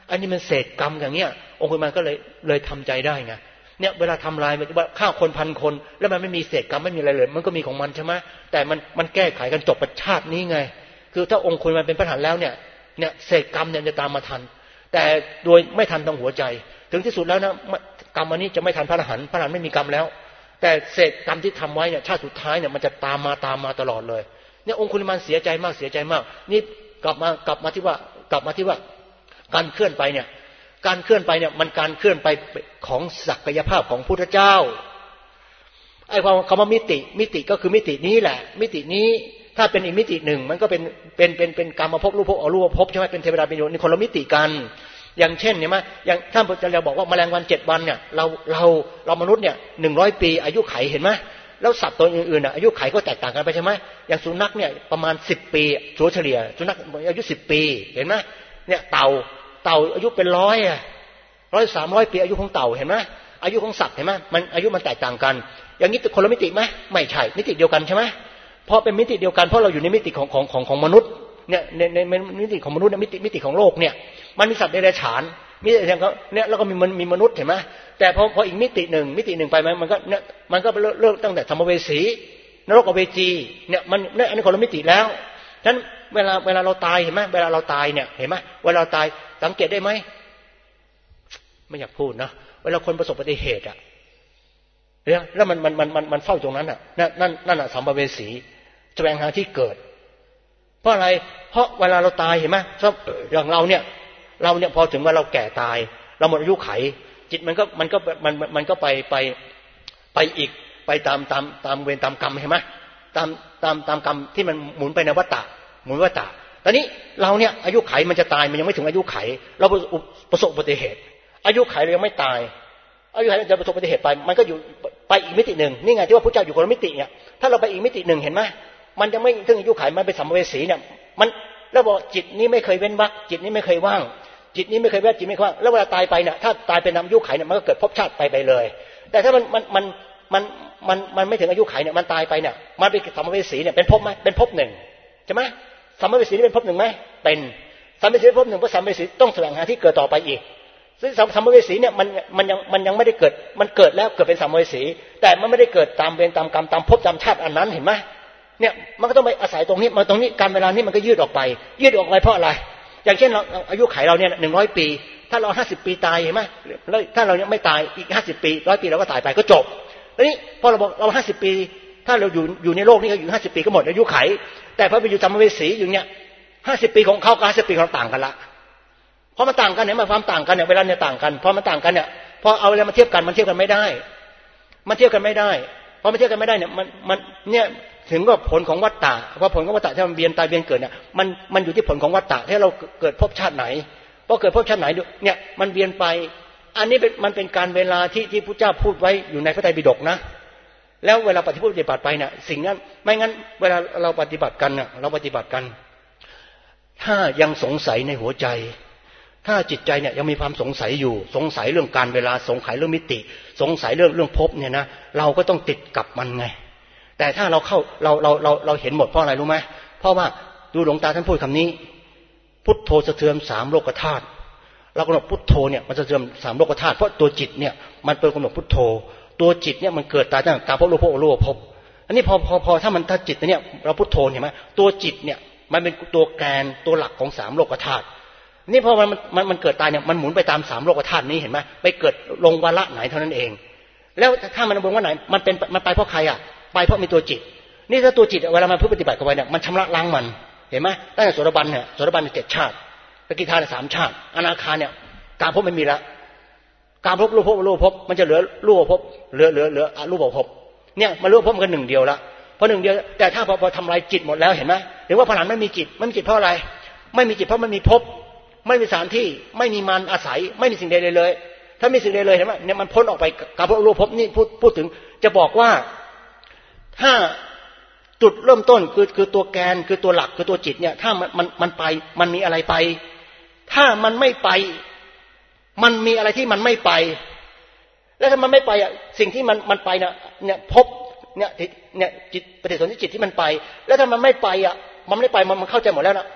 B: อันนี้มันเศษกรรมอย่างเนี้ยองคุลิมานก็เลยเลยทำใจได้ไงเนี่ยเวลาทำลายว่าฆ่าคนพันคนแล้วมันไม่มีเศษกรรมไม่มีอะไรเลยมันก็มีของมันใช่ไหมแต่มันมันแก้ไขกันจบประชาตินี้ไงคือถ้าองคุลิมานเป็นพระอรหันต์แล้วเนี่ยเนี่ยเศษกรรมเนี่ยจะตามมาทันแต่โดยไม่ทันทางหัวใจถึงที่สุดแล้วนะกรรมอันนี้จะไม่ทันพระอรหันต์พระอรหันต์ไม่มีกรรมแล้วแต่เศษกรรมที่ทำไว้เนี่ยชาติสุดท้ายเนี่ยมันจะตามมาตามมาตลอดเลยเนี่ยองคุลิมานเสียใจมากเสียใจมากนี่กลับมากลับมาที่ว่ากลับมาที่ว่าการเคลื่อนไปเนี่ยการเคลื่อนไปเนี่ยมันการเคลื่อนไปของศักยภาพของพุทธเจ้าไอ้ความคำว่ามิติมิติก็คือมิตินี้แหละมิตินี้ถ้าเป็นอีกมิติหนึ่งมันก็เป็นเป็นเป็นเป็นกรรมภพรูปภพอรูปภพใช่ไหมเป็นเทวดาเป็นโยนี่คนละมิติกันอย่างเช่นเนี่ยมั้ยอย่างท่านจะบอกว่าแมลงวันเจ็ดวันเนี่ยเราเราเรามนุษย์เนี่ยหนึ่งร้อยปีอายุไขเห็นไหมแล้วสัตว์ตัวอื่นๆน่ะอายุไขก็แตกต่างกันไปใช่ไหมอย่างสุนัขเนี่ยประมาณสิบปีถัวเฉลี่ยสุนัขอายุสิบปีเห็นไหมเนี่ยเต่าเต่าอายุเป็นร้อยอ่ะร้อยสามร้อยปีอายุของเต่าเห็นไหมอายุของสัตว์เห็นไหมมันอายุมันแตกต่างกันอย่างนี้คนละมิติไหมไม่ใช่มิติเดียวกันใช่ไหมเพราะเป็นมิติเดียวกันเพราะเราอยู่ในมิติของของของของมนุษย์เนี่ยในในมิติของมนุษย์มิติมิติของโลกเนี่ยมันมีสัตว์เดรัจฉานมิติอย่างเขาเนี่ยแล้วก็มีมันมีมนุษย์เห็นไหมแต่พอพออีกมิติหนึ่งมิติหนึ่งไปมันก็เนี่ยมันก็เลิกตั้งแต่สัมภเวสีนรกอเวจีเนี่ยมันเนี่ยอันนี้คนละมิติแล้วฉะนั้นเวลาเวลาเราตายเห็นไหมเวลาเราตายเนี่ยเห็นไหมเวลาเราตายสังเกตได้ไหมไม่อยากพูดนะเวลาคนประสบอุบัติเหตุอะเนี่ยแล้วมันมันมันมันมันเฝ้าตรงนั้นอะนั่นนั่นนั่นอะสัมภเวสีแสวงหาที่เกิดเพราะอะไรเพราะเวลาเราตายเห็นไหมอย่างเราเนี่ยเราเนี่ยพอถึงว่าเราแก่ตายเราหมดอายุไขจิตมันก็มันก็มันมันก็ไปไปไปอีกไปตามตามตามเวรตามกรรมเห็นไหมตามตามตามกรรมที่มันหมุนไปในวัฏฏะหมุนวัฏฏะตอนนี้เราเนี่ยอายุไขมันจะตายมันยังไม่ถึงอายุไขเราประสบอุบัติเหตุอายุไขเรายังไม่ตายอายุไขเราจะประสบอุบัติเหตุไปมันก็อยู่ไปอีกมิติหนึ่งนี่ไงที่ว่าพระเจ้าอยู่คนละมิติเนี่ยถ้าเราไปอีกมิติหนึ่งเห็นไหมมันจะไม่ถึงอายุไขมันเป็นสัมภเวสีเนี่ยมันแล้วบอกจิตนี้ไม่เคยเว้นวรรคจิตนี้ไม่เคยว่างจิตนี้ไม่เคยแวบจิตไม่ว่างแล้วเวลาตายไปเนี่ยถ้าตายเป็นอายุไขเนี่ยมันก็เกิดภพชาติไปไปเลยแต่ถ้ามันมันมันมันมันมันไม่ถึงอายุไขเนี่ยมันตายไปเนี่ยมันเป็นสัมภเวสีเนี่ยเป็นภพไหมเป็นภพหนึ่งใช่ไหมสัมภเวสีนี่เป็นภพหนึ่งไหมเป็นสัมภเวสีภพหนึ่งเพราะสัมภเวสีต้องแสวงหาที่เกิดต่อไปอีกซึ่งสัมภเวสีเนี่ยมันมันยังมันยังไม่ได้เกิดมันเกิดแล้วเกิดเป็นสัมภเวสีแต่มันไม่ได้เกิดตามเวรตามกรรมตามภพตามชาติอันนั้นเห็นไหมเนี่ยมันก็ต้องไปอาศัยตรงนี้มาตรงนี้การเวลานี้มันก็ยืดออกไปยืดออกไปเพราะอะไรอย่างเช่นเราอายุไขเราเนี่ยหนึ่งร้อยปีถ้าเราห้าสิบปีตายเห็นไหมแล้วถ้าเราเนี่ยไม่ตายอีกห้าสิบปีร้อยปีเราก็ตายไปก็จบแล้วนี่พอเราบอกเราห้าสิบปีถ้าเราอยู่อยู่ในโลกนี้ก็อยู่ห้าสิบปีก็หมดอายุไขแต่พอไปอยู่สัมภเวสีอยู่เนี่ยห้าสิบปีของเขากับห้าสิบปีของเราต่างกันละเพราะมันต่างกันเนี่ยมันความต่างกันเนี่ยเวลาเนี่ยต่างกันพอมันต่างกันเนี่ยพอเอาอะไรมาเทียบกันมันเทียบกันไม่ได้มันเทียบกันไม่ได้พอมันเทียบกันไม่ได้เนี่ยมันมันเนี่ยถึงว่าผลของวัฏฏะเพราะผลของวัฏฏะที่มันเวียนตายเวียนเกิดเนี่ยมันมันอยู่ที่ผลของวัฏฏะที่เราเกิดภพชาติไหนพอเกิดภพชาติไหนเนี่ยมันเวียนไปอันนี้เป็นมันเป็นการเวลาที่ที่พระเจ้าพูดไว้อยู่ในพระไตรปิฎกนะแล้วเวลาปฏิบัติปฏิบัติไปเนี่ยสิ่งนั้นไม่งั้นเวลาเราปฏิบัติกันเนี่ยเราปฏิบัติกันถ้ายังสงสัยในหัวใจถ้าจิตใจเนี่ยยังมีความสงสัยอยู่สงสัยเรื่องการเวลาสงสัยเรื่องมิติสงสัยเรื่องเรื่องภพเนี่ยนะเราก็ต้องติดกับมันไงแต่ถ้าเราเข้าเราเราเราเราเห็นหมดเพราะอะไรรู้ไหมเพราะว่าดูหลวงตาท่านพูดคำนี้พุทโธสะเทือนสามโลกธาตุเรากำหนดพุทโธเนี่ยมันสะเทือนสามโลกธาตุเพราะตัวจิตเนี่ยมันเป็นกำหนดพุทโธตัวจิตเนี่ยมันเกิดตายตั้งการพบรูปภพอรูปภพอันนี้พอพอพอถ้ามันถ้าจิตเนี่ยเราพุทโธเห็นไหมตัวจิตเนี่ยมันเป็นตัวแกนตัวหลักของสามโลกธาตุนี่พอมันมันมันเกิดตายเนี่ยมันหมุนไปตามสามโลกธาตุนี้เห็นไหมไปเกิดลงวาระไหนเท่านั้นเองแล้วถ้ามันลงวาระไหนมันเป็นมันไปเพราะใครอ่ะไปเพราะมีตัวจิตนี่ถ้าตัวจิตเวลามันปฏิบัติกับไปเนี่ยมันชำระล้างมันเห็นไหมตั้งแต่โสดาบันเนี่ยโสดาบันเจ็ดชาติสกิทาเนี่ยสามชาติอนาคาเนี่ยการพบไม่มีละการพบรูปภพรูปภพมันจะเหลือรูปภพเหลือเหลือเหลือรูปภพเนี่ยมันรูปภพมันก็หนึ่งเดียวละเพราะหนึ่งเดียวแต่ถ้าพอพอทำลายจิตหมดแล้วเห็นไหมหรือว่าพลังไม่มีจิตไม่มีจิตเพราะอะไรไม่มีจิตเพราะมันมีภพไม่มีสถานที่ไม่มีมันอาศัยไม่มีสิ่งใดเลยเลยถ้ามีสิ่งใดเลยเห็นไหมเนี่ยมันพ้นออกไปการพบรูปภพนี่พูดพูดถึงจะบอกว่าถ้าจุดเริ่มต้นคือคือตัวแกนคือตัวหลักคือตัวจิตเนี่ยถ้ามันมันมันไปมันมีอะไรไปถ้ามันไม่ไปมันมีอะไรที่มันไม่ไปแล้วถ้ามันไม่ไปอ่ะสิ่งที่มันมันไปเนี่ยเนี่ยพบเนี่ยเนี่ยจิตปฏิสนธิจิตที่มันไปแล้วถ้ามันไม่ไปอ่ะมันไม่ไปมันมันเข้าใจหมดแล้วนะ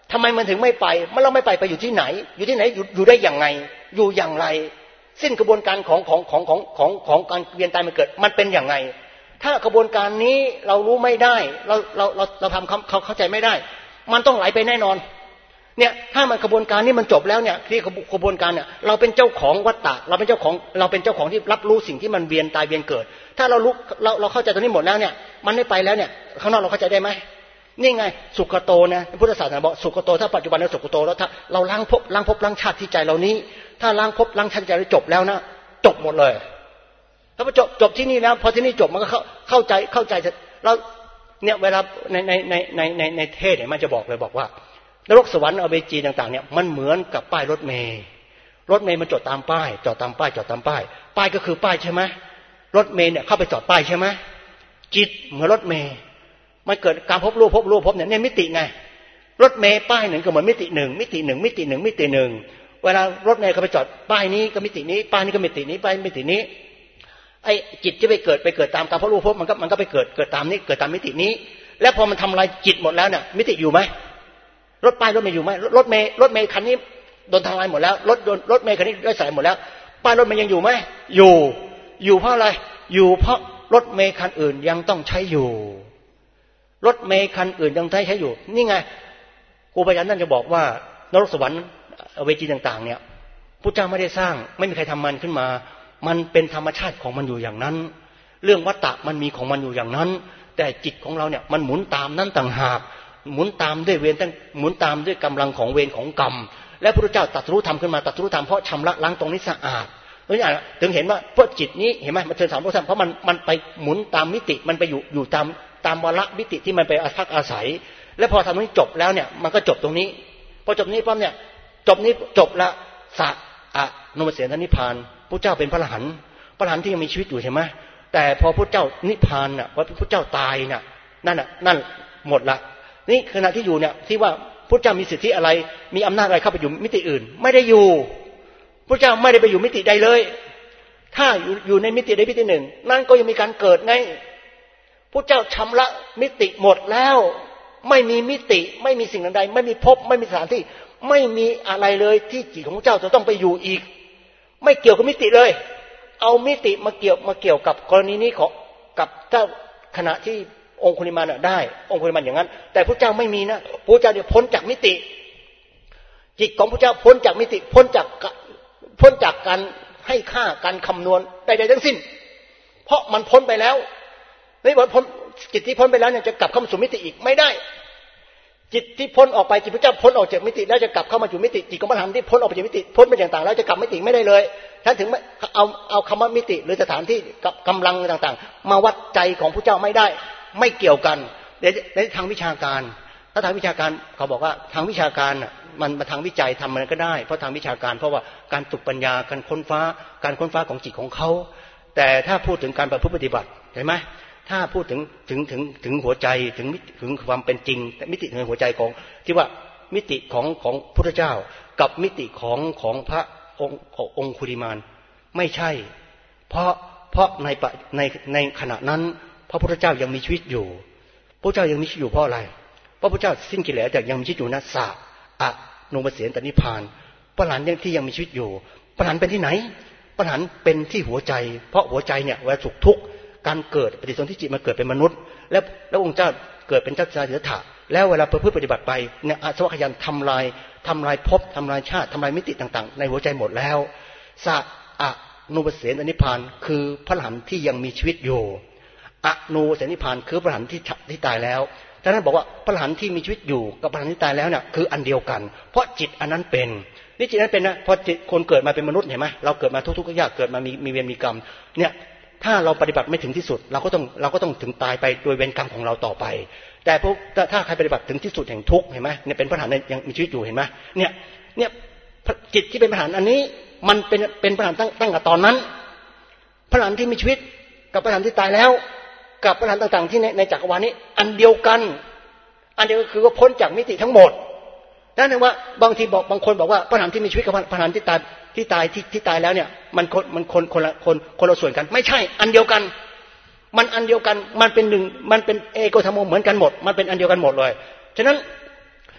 B: ทำไมมันถึงไม่ไปเมื่อเราไม่ไปไปอยู่ที่ไหนอยู่ที่ไหนอยู่อยู่ได้อย่างไงอยู่อย่างไรสิ้นกระบวนการของของของของของของการเวียนตายมันเกิดมันเป็นอย่างไรถ้ากระบวนการนี้เรารู้ไม่ได้เราเราเราเราทำเขาเข้าใจไม่ได้มันต้องไหลไปแน่นอนเนี่ยถ้ามันกระบวนการนี้มันจบแล้วเนี่ยที่กระบวนการเนี่ยเราเป็นเจ้าของวัฏฏะเราเป็นเจ้าของเราเป็นเจ้าของที่รับรู้สิ่งที่มันเวียนตายเวียนเกิดถ้าเรารู้เราเราเข้าใจตรงนี้หมดแล้วเนี่ยมันไม่ไปแล้วเนี่ยข้างนอกเราเข้าใจได้ไหมนี่ไงสุขโตนะพุทธศาสนาบอกสุขโตถ้าปัจจุบันเราสุขโตแล้วถ้าเราล้างภพล้างภพล้างชาติที่ใจเรานี้ถ้าล้างภพล้างชาติใจเราจบแล้วนะจบหมดเลยถ้าพอจบจบที่นี่แล้วพอที่นี่จบมันก็เข้าเข้าใจเข้าใจเราเนี่ยเวลาในในในในในในเทศเนี่ยมันจะบอกเลยบอกว่านรกสวรรค์อเวจีต่างๆเนี่ยมันเหมือนกับป้ายรถเมล์รถเมล์มันจอดตามป้ายจอดตามป้ายจอดตามป้ายป้ายก็คือป้ายใช่ไหมรถเมล์เนี่ยเข้าไปจอดป้ายใช่ไหมจิตเหมือนรถเมล์มันเกิดการพบรู้พบรู้พบเนี่ยเนี่ยมิติไงรถเมล์ป้ายหนึ่งก็เหมือนมิติหนึ่งมิติหนึ่งมิติหนึ่งมิติหนึ่งเวลารถเมล์เขาไปจอดป้ายนี้ก็มิตินี้ป้ายนี้ก็มิตินี้ป้ายมิตินี้ไอ้จิตที่ไปเกิดไปเกิดตามการพบรู้พบมันก็มันก็ไปเกิดเกิดตามนี้เกิดตามมิตินี้แล้วพอมันทำลายจิตหมดแล้วเนี่ยมิติอยู่ไหมรถป้ายรถเมย์อยู่ไหมรถเมย์รถเมย์คันนี้โดนทำลายหมดแล้วรถรถเมย์คันนี้ได้ใส่หมดแล้วป้ายรถเมย์ยังอยู่ไหมอยู่อยู่เพราะอะไรอยู่เพราะรถเมย์คันอื่นยังต้องใช้อยู่รถเมย์คันอื่นยังใช้ใช้อยู่นี่ไงครูบาอาจารย์ท่านจะบอกว่านรกสวรรค์เวจีต่างๆเนี่ยพุทธเจ้าไม่ได้สร้างไม่มีใครทำมันขึ้นมามันเป็นธรรมชาติของมันอยู่อย่างนั้นเรื่องวัฏฏะมันมีของมันอยู่อย่างนั้นแต่จิตของเราเนี่ยมันหมุนตามนั้นต่างหากหมุนตามด้วยเวรตั้งหมุนตามด้วยกำลังของเวรของกรรมและพระพุทธเจ้าตรัสรู้ธรรมขึ้นมาตรัสรู้ธรรมเพราะชำระล้างตรงนี้สะอาดตัวอย่างถึงเห็นว่าเพราะจิตนี้เห็นไหมมันเชิญสามพระธรรมเพราะมันมันไปหมุนตามมิติมันไปอยู่อยู่ตามตามวาระมิติที่มันไปอาศัยอาศัยและพอทำนี้จบแล้วเนี่ยมันก็จบตรงนี้พอจบนี้ปั๊บเนี่ยจบนี้จบละสะอะโนมเสนนิพพานพระเจ้าเป็นพระอรหันต์พระอรหันต์ที่ยังมีชีวิตอยู่ใช่ไหมแต่พอพระเจ้านิพพานน่ะพอพระเจ้าตายน่ะนั่นน่ะนั่นหมดละนี่ขณะที่อยู่เนี่ยที่ว่าพระเจ้ามีสิทธิอะไรมีอำนาจอะไรเข้าไปอยู่มิติอื่นไม่ได้อยู่พระเจ้าไม่ได้ไปอยู่มิติใดเลยถ้าอยู่อยู่ในมิติใดมิติหนึ่งนั่นก็ยังมีการเกิดไงพระเจ้าชำระมิติหมดแล้วไม่มีมิติไม่มีสิ่งใดไม่มีภพไม่มีสถานที่ไม่มีอะไรเลยที่จิตของพระเจ้าจะต้องไปอยู่อีกไม่เกี่ยวกับมิติเลยเอามิติมาเกี่ยวมาเกี่ยวกับกรณีนี้ของกับเจ้าขณะที่องคุลิมานได้องคุลิมานอย่างนั้นแต่พระเจ้าไม่มีนะพระเจ้าเดี๋ยวพ้นจากมิติจิตของพระเจ้าพ้นจากมิติพ้นจากพ้นจากการให้ค่าการคำนวณใดๆทั้งสิ้นเพราะมันพ้นไปแล้วไม่ว่าพ้นจิตที่พ้นไปแล้วเนี่ยจะกลับเข้ามาสู่มิติอีกไม่ได้จิตที่พ้นออกไปจิตพระเจ้าพ้นออกจากมิติแล้วจะกลับเข้ามาสู่มิติจิตของพระธรรมที่พ้นออกไปจากมิติพ้นไปอย่างต่างแล้วจะกลับมิติไม่ได้เลยท่านถึงไม่เอาเอาคำว่ามิติหรือสถานที่กับกำลังต่างๆมาวัดใจของพระเจ้าไม่ได้ไม่เกี่ยวกันในทางวิชาการถ้าทางวิชาการเขาบอกว่าทางวิชาการมันมาทางวิจัยทำมันก็ได้เพราะทางวิชาการเพราะว่าการฝึกปัญญาการค้นฟ้าการค้นฟ้าของจิตของเขาแต่ถ้าพูดถึงการประพฤติปฏิบัติเห็นไหมถ้าพูดถึงถึงถึงถึงหัวใจถึงถึงความเป็นจริงมิติในหัวใจของที่ว่ามิติของของพุทธเจ้ากับมิติของของพระองค์ขององคุลิมานไม่ใช่เพราะเพราะในในในขณะนั้นพระพุทธเจ้ายังมีชีวิตอยู่พระเจ้ายังมีชีวิตอยู่เพราะอะไรเพราะพระเจ้าสิ้นกิเลสแต่ยังมีชีวิตอยู่นะสะอะโนมเสนตนิพพานพระหลานยังที่ยังมีชีวิตอยู่พระหลานเป็นที่ไหนพระหลานเป็นที่หัวใจเพราะหัวใจเนี่ยเวลาสุขทุกข์การเกิดปฏิสนธิจิตมาเกิดเป็นมนุษย์แล้วแล้วองค์เจ้าเกิดเป็นเจ้าชายสิทธัตถะแล้วเวลาประพฤติปฏิบัติไปเนี่ยอาสวะขยันทำลายทำลายภพทำลายชาติทำลายมิติต่างๆในหัวใจหมดแล้วสะอะโนมเสนตนิพพานคือพระหลานที่ยังมีชีวิตอยู่อโนเสนิพพานคือพระอรหันต์ที่ที่ตายแล้วท่านบอกว่าพระอรหันต์ที่มีชีวิตอยู่กับพระอรหันต์ที่ตายแล้วเนี่ยคืออันเดียวกันเพราะจิตอันนั้นเป็นนี่จิตนั้นเป็นนะพอจิตคนเกิดมาเป็นมนุษย์เห็นไหมเราเกิดมาทุกข์ยากเกิดมามีมีเวรมีกรรมเนี่ยถ้าเราปฏิบัติไม่ถึงที่สุดเราก็ต้องเราก็ต้องถึงตายไปโดยเวรกรรมของเราต่อไปแต่พวกถ้าใครปฏิบัติถึงที่สุดแห่งทุกข์เห็นไหมเนี่ยเป็นพระอรหันต์ยังมีชีวิตอยู่เห็นไหมเนี่ยเนี่ยจิตที่เป็นพระอรหันต์อันนี้มันเป็นเป็นพระอรหันต์ตั้งตั้งแต่ตอนนั้นพระอรหันต์ที่มีชีวิตกับพระอรหันต์ที่ตายแล้วกับพระอรหันต์ต่างๆที่ในในจักรวาลนี้อันเดียวกันอันเดียวก็คือว่าพ้นจากมิติทั้งหมดนั่นเองว่าบางทีบอกบางคนบอกว่าพระอรหันต์ที่มีชีวิตกับพระอรหันต์ที่ตายที่ตายที่ที่ตายแล้วเนี่ยมันคนมันคนคนละคนคนละส่วนกันไม่ใช่อันเดียวกันมันอันเดียวกันมันเป็นหนึ่งมันเป็นเอโกธรรมเหมือนกันหมดมันเป็นอันเดียวกันหมดเลยฉะนั้น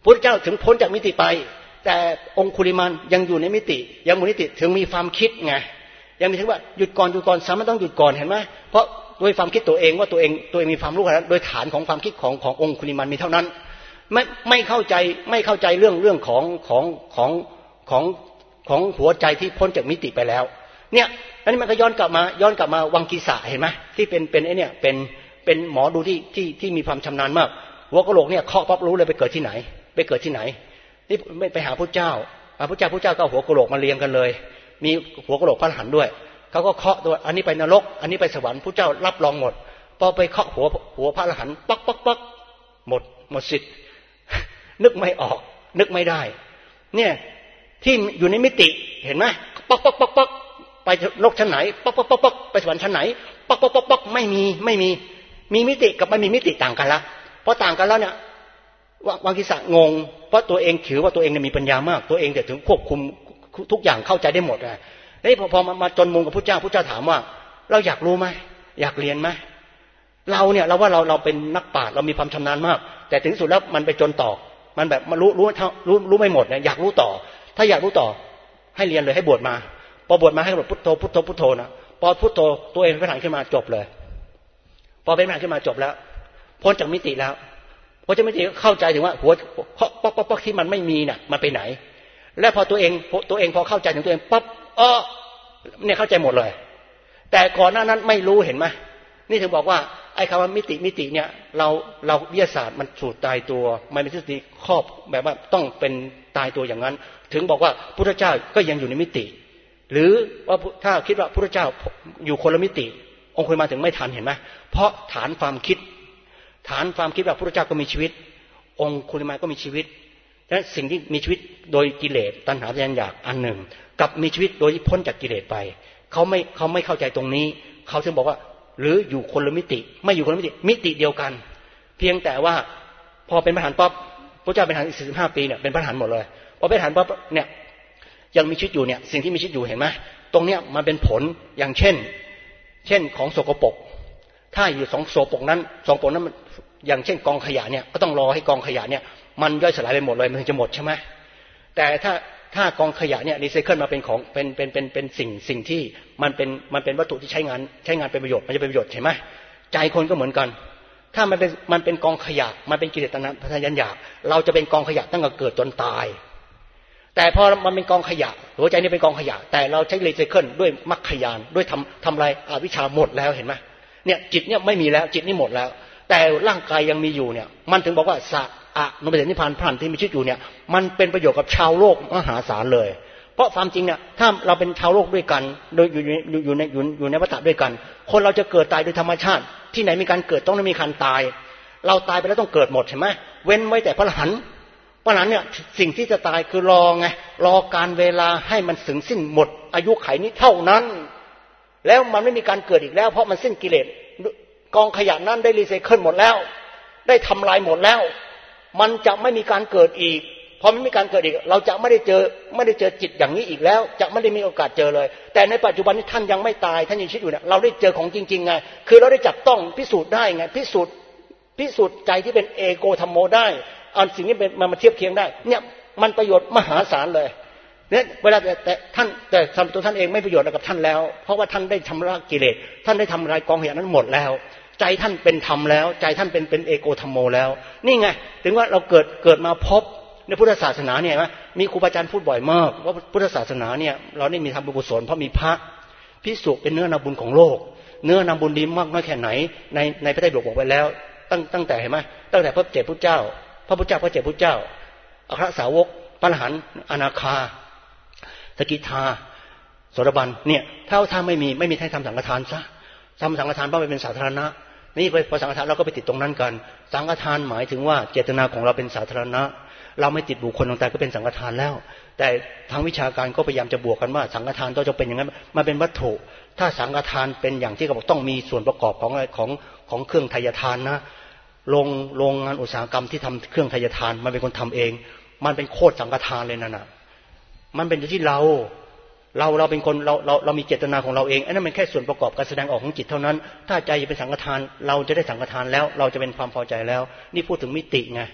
A: พระเจ้าถึงพ้นจากมิติไปแต่องคุลิมานยังอยู่ในมิติยังมีมิติถึงมีความคิดไงยังมีถึงว่าหยุดก่อนหยุดก่อนสามารถต้องหยุดก่อนเห็นไหมเพราะโดยความคิดตัวเองว่าตัวเองตัวเองมีความรู้ขนาดนั้นโดยฐานของความคิดของขององคุลิมานมีเท่านั้นไม่ไม่เข้าใจไม่เข้าใจเรื่องเรื่องของของของของของหัวใจที่พ้นจากมิติไปแล้วเนี่ยอันนี้มันก็ย้อนกลับมาย้อนกลับมาวังกีสะเห็นไหมที่เป็นเป็นไอ้เนี่ยเป็นเป็นหมอดูที่ที่ที่มีความชำนาญมากหัวกะโหลกเนี่ยเคาะปั๊บรู้เลยไปเกิดที่ไหนไปเกิดที่ไหนนี่ไม่ไปหาพระเจ้าพระเจ้าพระเจ้าก็หัวกะโหลกมาเรียงกันเลยมีหัวกะโหลกพระอรหันต์ด้วยเขาก็เคาะตัวอันนี้ไปนรกอันนี้ไปสวรรค์พระเจ้ารับรองหมดพอไปเคาะหัวหัวพระอรหันต์ปักปักปักหมดหมดสิทธิ์นึกไม่ออกนึกไม่ได้เนี่ยที่อยู่ในมิติเห็นไหมปักปักปักปักไปโลกชั้นไหนปักปักปักปักไปสวรรค์ชั้นไหนปักปักปักปักไม่มีไม่มีมีมิติกับไม่มีมิติต่างกันละเพราะต่างกันแล้วเนี่ยวังกีสะงงเพราะตัวเองถือว่าตัวเองมีปัญญามากตัวเองแต่ถึงควบคุมทุกอย่างเข้าใจได้หมดอ่ะนี่พอพอมาจนมุมกับพระเจ้าพระเจ้าถามว่าเราอยากรู้ไหมอยากเรียนไหมเราเนี่ยเราว่าเราเราเป็นนักปราชญ์เรามีความชำนาญมากแต่ถึงสุดแล้วมันไปจนต่อมันแบบมารู้รู้รู้รู้ไม่หมดเนี่ยอยากรู้ต่อถ้าอยากรู้ต่อให้เรียนเลยให้บวชมาพอบวชมาให้บวชพุทโธพุทโธพุทโธนะพอพุทโธตัวเองเป็นพระอรหันต์ขึ้นมาจบเลยพอเป็นพระอรหันต์ขึ้นมาจบแล้วพ้นจากมิติแล้วพอจะมิติเข้าใจถึงว่าหัวป๊อกป๊อกป๊อกที่มันไม่มีน่ะมันไปไหนและพอตัวเองตัวเองพอเข้าใจถึงตัวเองปั๊บเออเนี่ยเข้าใจหมดเลยแต่ก่อนหน้านั้นไม่รู้เห็นไหมนี่ถึงบอกว่าไอ้คำว่ามิติมิติเนี่ยเราเราวิทยาศาสตร์มันสูตรตายตัวมันเป็นทฤษฎีครอบแบบว่าต้องเป็นตายตัวอย่างนั้นถึงบอกว่าพุทธเจ้าก็ยังอยู่ในมิติหรือว่าถ้าคิดว่าพุทธเจ้าอยู่คนละมิติองค์คุลิมานถึงไม่ทันเห็นไหมเพราะฐานความคิดฐานความคิดว่าพุทธเจ้าก็มีชีวิตองค์คุลิมานก็มีชีวิตและสิ่งที่มีชีวิตโดยกิเลสตัณหาทยานอยากอันหนึ่งกับมีชีวิตโดยพ้นจากกิเลสไปเขาไม่เขาไม่เข้าใจตรงนี้เขาถึงบอกว่าหรืออยู่คนละมิติไม่อยู่คนละมิติมิติเดียวกันเพียงแต่ว่าพอเป็นพระอรหันต์ปั๊บพระเจ้าเป็นพระอรหันต์อีกสี่สิบห้าปีเนี่ยเป็นพระอรหันต์หมดเลยพอเป็นพระอรหันต์ปั๊บเนี่ยยังมีชีวิตอยู่เนี่ยสิ่งที่มีชีวิตอยู่เห็นไหมตรงเนี้ยมันเป็นผลอย่างเช่นเช่นของสกปรกถ้าอยู่สองโสปกนั้นสองปกนั้นอย่างเช่นกองขยะเนี่ยก็ต้องรอให้กองขยะเนี่ยมันย่อยสลายไปหมดเลยมันถึงจะหมดใช่ไหมแต่ถ้าถ้ากองขยะเนี่ยรีไซเคิลมาเป็นของเป็นเป็นเป็นเป็นสิ่งสิ่งที่มันเป็นมันเป็นวัตถุที่ใช้งานใช้งานเป็นประโยชน์มันจะเป็นประโยชน์ใช่ไหมใจคนก็เหมือนกันถ้ามันเป็นมันเป็นกองขยะมันเป็นกิเลสตัณหาทยานอยากเราจะเป็นกองขยะตั้งแต่เกิดจนตายแต่พอมันเป็นกองขยะหัวใจนี่เป็นกองขยะแต่เราใช้รีไซเคิลด้วยมรรคญาณด้วยทำทำลายอวิชชาหมดแล้วเห็นไหมเนี่ยจิตเนี่ยไม่มีแล้วจิตนี่หมดแล้วแต่ร่างกายยังมีอยู่เนี่ยมันถึงบอกว่าสะอะนุปเสนิพพานพลันที่มีชีวิตอยู่เนี่ยมันเป็นประโยชน์กับชาวโลกมหาศาลเลยเพราะความจริงเนี่ยถ้าเราเป็นชาวโลกด้วยกันโดยอยู่อยู่ในอยู่อยู่ในวัฏฏะด้วยกันคนเราจะเกิดตายโดยธรรมชาติที่ไหนมีการเกิดต้องมีการตายเราตายไปแล้วต้องเกิดหมดใช่ไหมเว้นไว้แต่พระอรหันต์พระอรหันต์เนี่ยสิ่งที่จะตายคือรอไงรอการเวลาให้มันถึงสิ้นหมดอายุไขนี้เท่านั้นแล้วมันไม่มีการเกิดอีกแล้วเพราะมันสิ้นกิเลสกองขยะนั้นได้รีไซเคิลหมดแล้วได้ทำลายหมดแล้วมันจะไม่มีการเกิดอีกพอไม่มีการเกิดอีกเราจะไม่ได้เจอไม่ได้เจอจิตอย่างนี้อีกแล้วจะไม่ได้มีโอกาสเจอเลยแต่ในปัจจุบันนี้ท่านยังไม่ตายท่านยังชีวิตอยู่เนี่ยเราได้เจอของจริงๆไงคือเราได้จับต้องพิสูจน์ได้ไงพิสูจน์พิสูจน์ใจที่เป็นเอโกธัมโมได้เอาสิ่งนี้เป็นมามาเทียบเคียงได้เนี่ยมันประโยชน์มหาศาลเลยเนี่ยเวลาแต่แต่ท่านแต่ตัวท่านเองไม่ประโยชน์กับท่านแล้วเพราะว่าท่านได้ชำระกิเลสท่านได้ทำลายกองขยะนั้นหมดแล้วใจท่านเป็นธรรมแล้วใจท่านเป็นเป็นเอโกธัมโมแล้วนี่ไงถึงว่าเราเกิดเกิดมาพบในพุทธศาสนาเนี่ยนะมีครูบาอาจารย์พูดบ่อยมากว่าพุทธศาสนาเนี่ยเราได้มีทำบุญกุศลเพราะมีพระภิกษุเป็นเนื้อนาบุญของโลกเนื้อนาบุญดีมากน้อยแค่ไหนในในพระไตรปิฎกบอกไว้แล้วตั้งตั้งแต่เห็นไหมตั้งแต่พระเจ้าพุทธเจ้าพระพุทธเจ้าพระเจ้าพุทธเจ้าอัครสาวกพระอรหันต์อนาคาสกิทาโสดาบันเนี่ยถ้าถ้าไม่มีไม่มีให้ทำสังฆทานซะทำสังฆทานเพราะมันเป็นสาธารณะนี่พอสังฆทานเราก็ไปติดตรงนั้นกันสังฆทานหมายถึงว่าเจตนาของเราเป็นสาธารณะเราไม่ติดบุคคลต่างๆก็เป็นสังฆทานแล้วแต่ทางวิชาการก็พยายามจะบวกกันว่าสังฆทานต้องจะเป็นอย่างนั้นมันเป็นวัตถุถ้าสังฆทานเป็นอย่างที่เขาบอกต้องมีส่วนประกอบของของของเครื่องไทยทานนะโรงโรงงานอุตสาหกรรมที่ทำเครื่องไทยทานมันเป็นคนทำเองมันเป็นโคตรสังฆทานเลยนั่นน่ะมันเป็นอยู่ที่เราเราเราเป็นคนเราเราเรามีเจตนาของเราเองอันนั้นมันแค่ส่วนประกอบการแสดงออกของจิตเท่านั้นถ้าใจจะเป็นสังฆทานเราจะได้สังฆทานแล้วเราจะเป็นความพอใจแล้วนี่พูดถึงมิติไง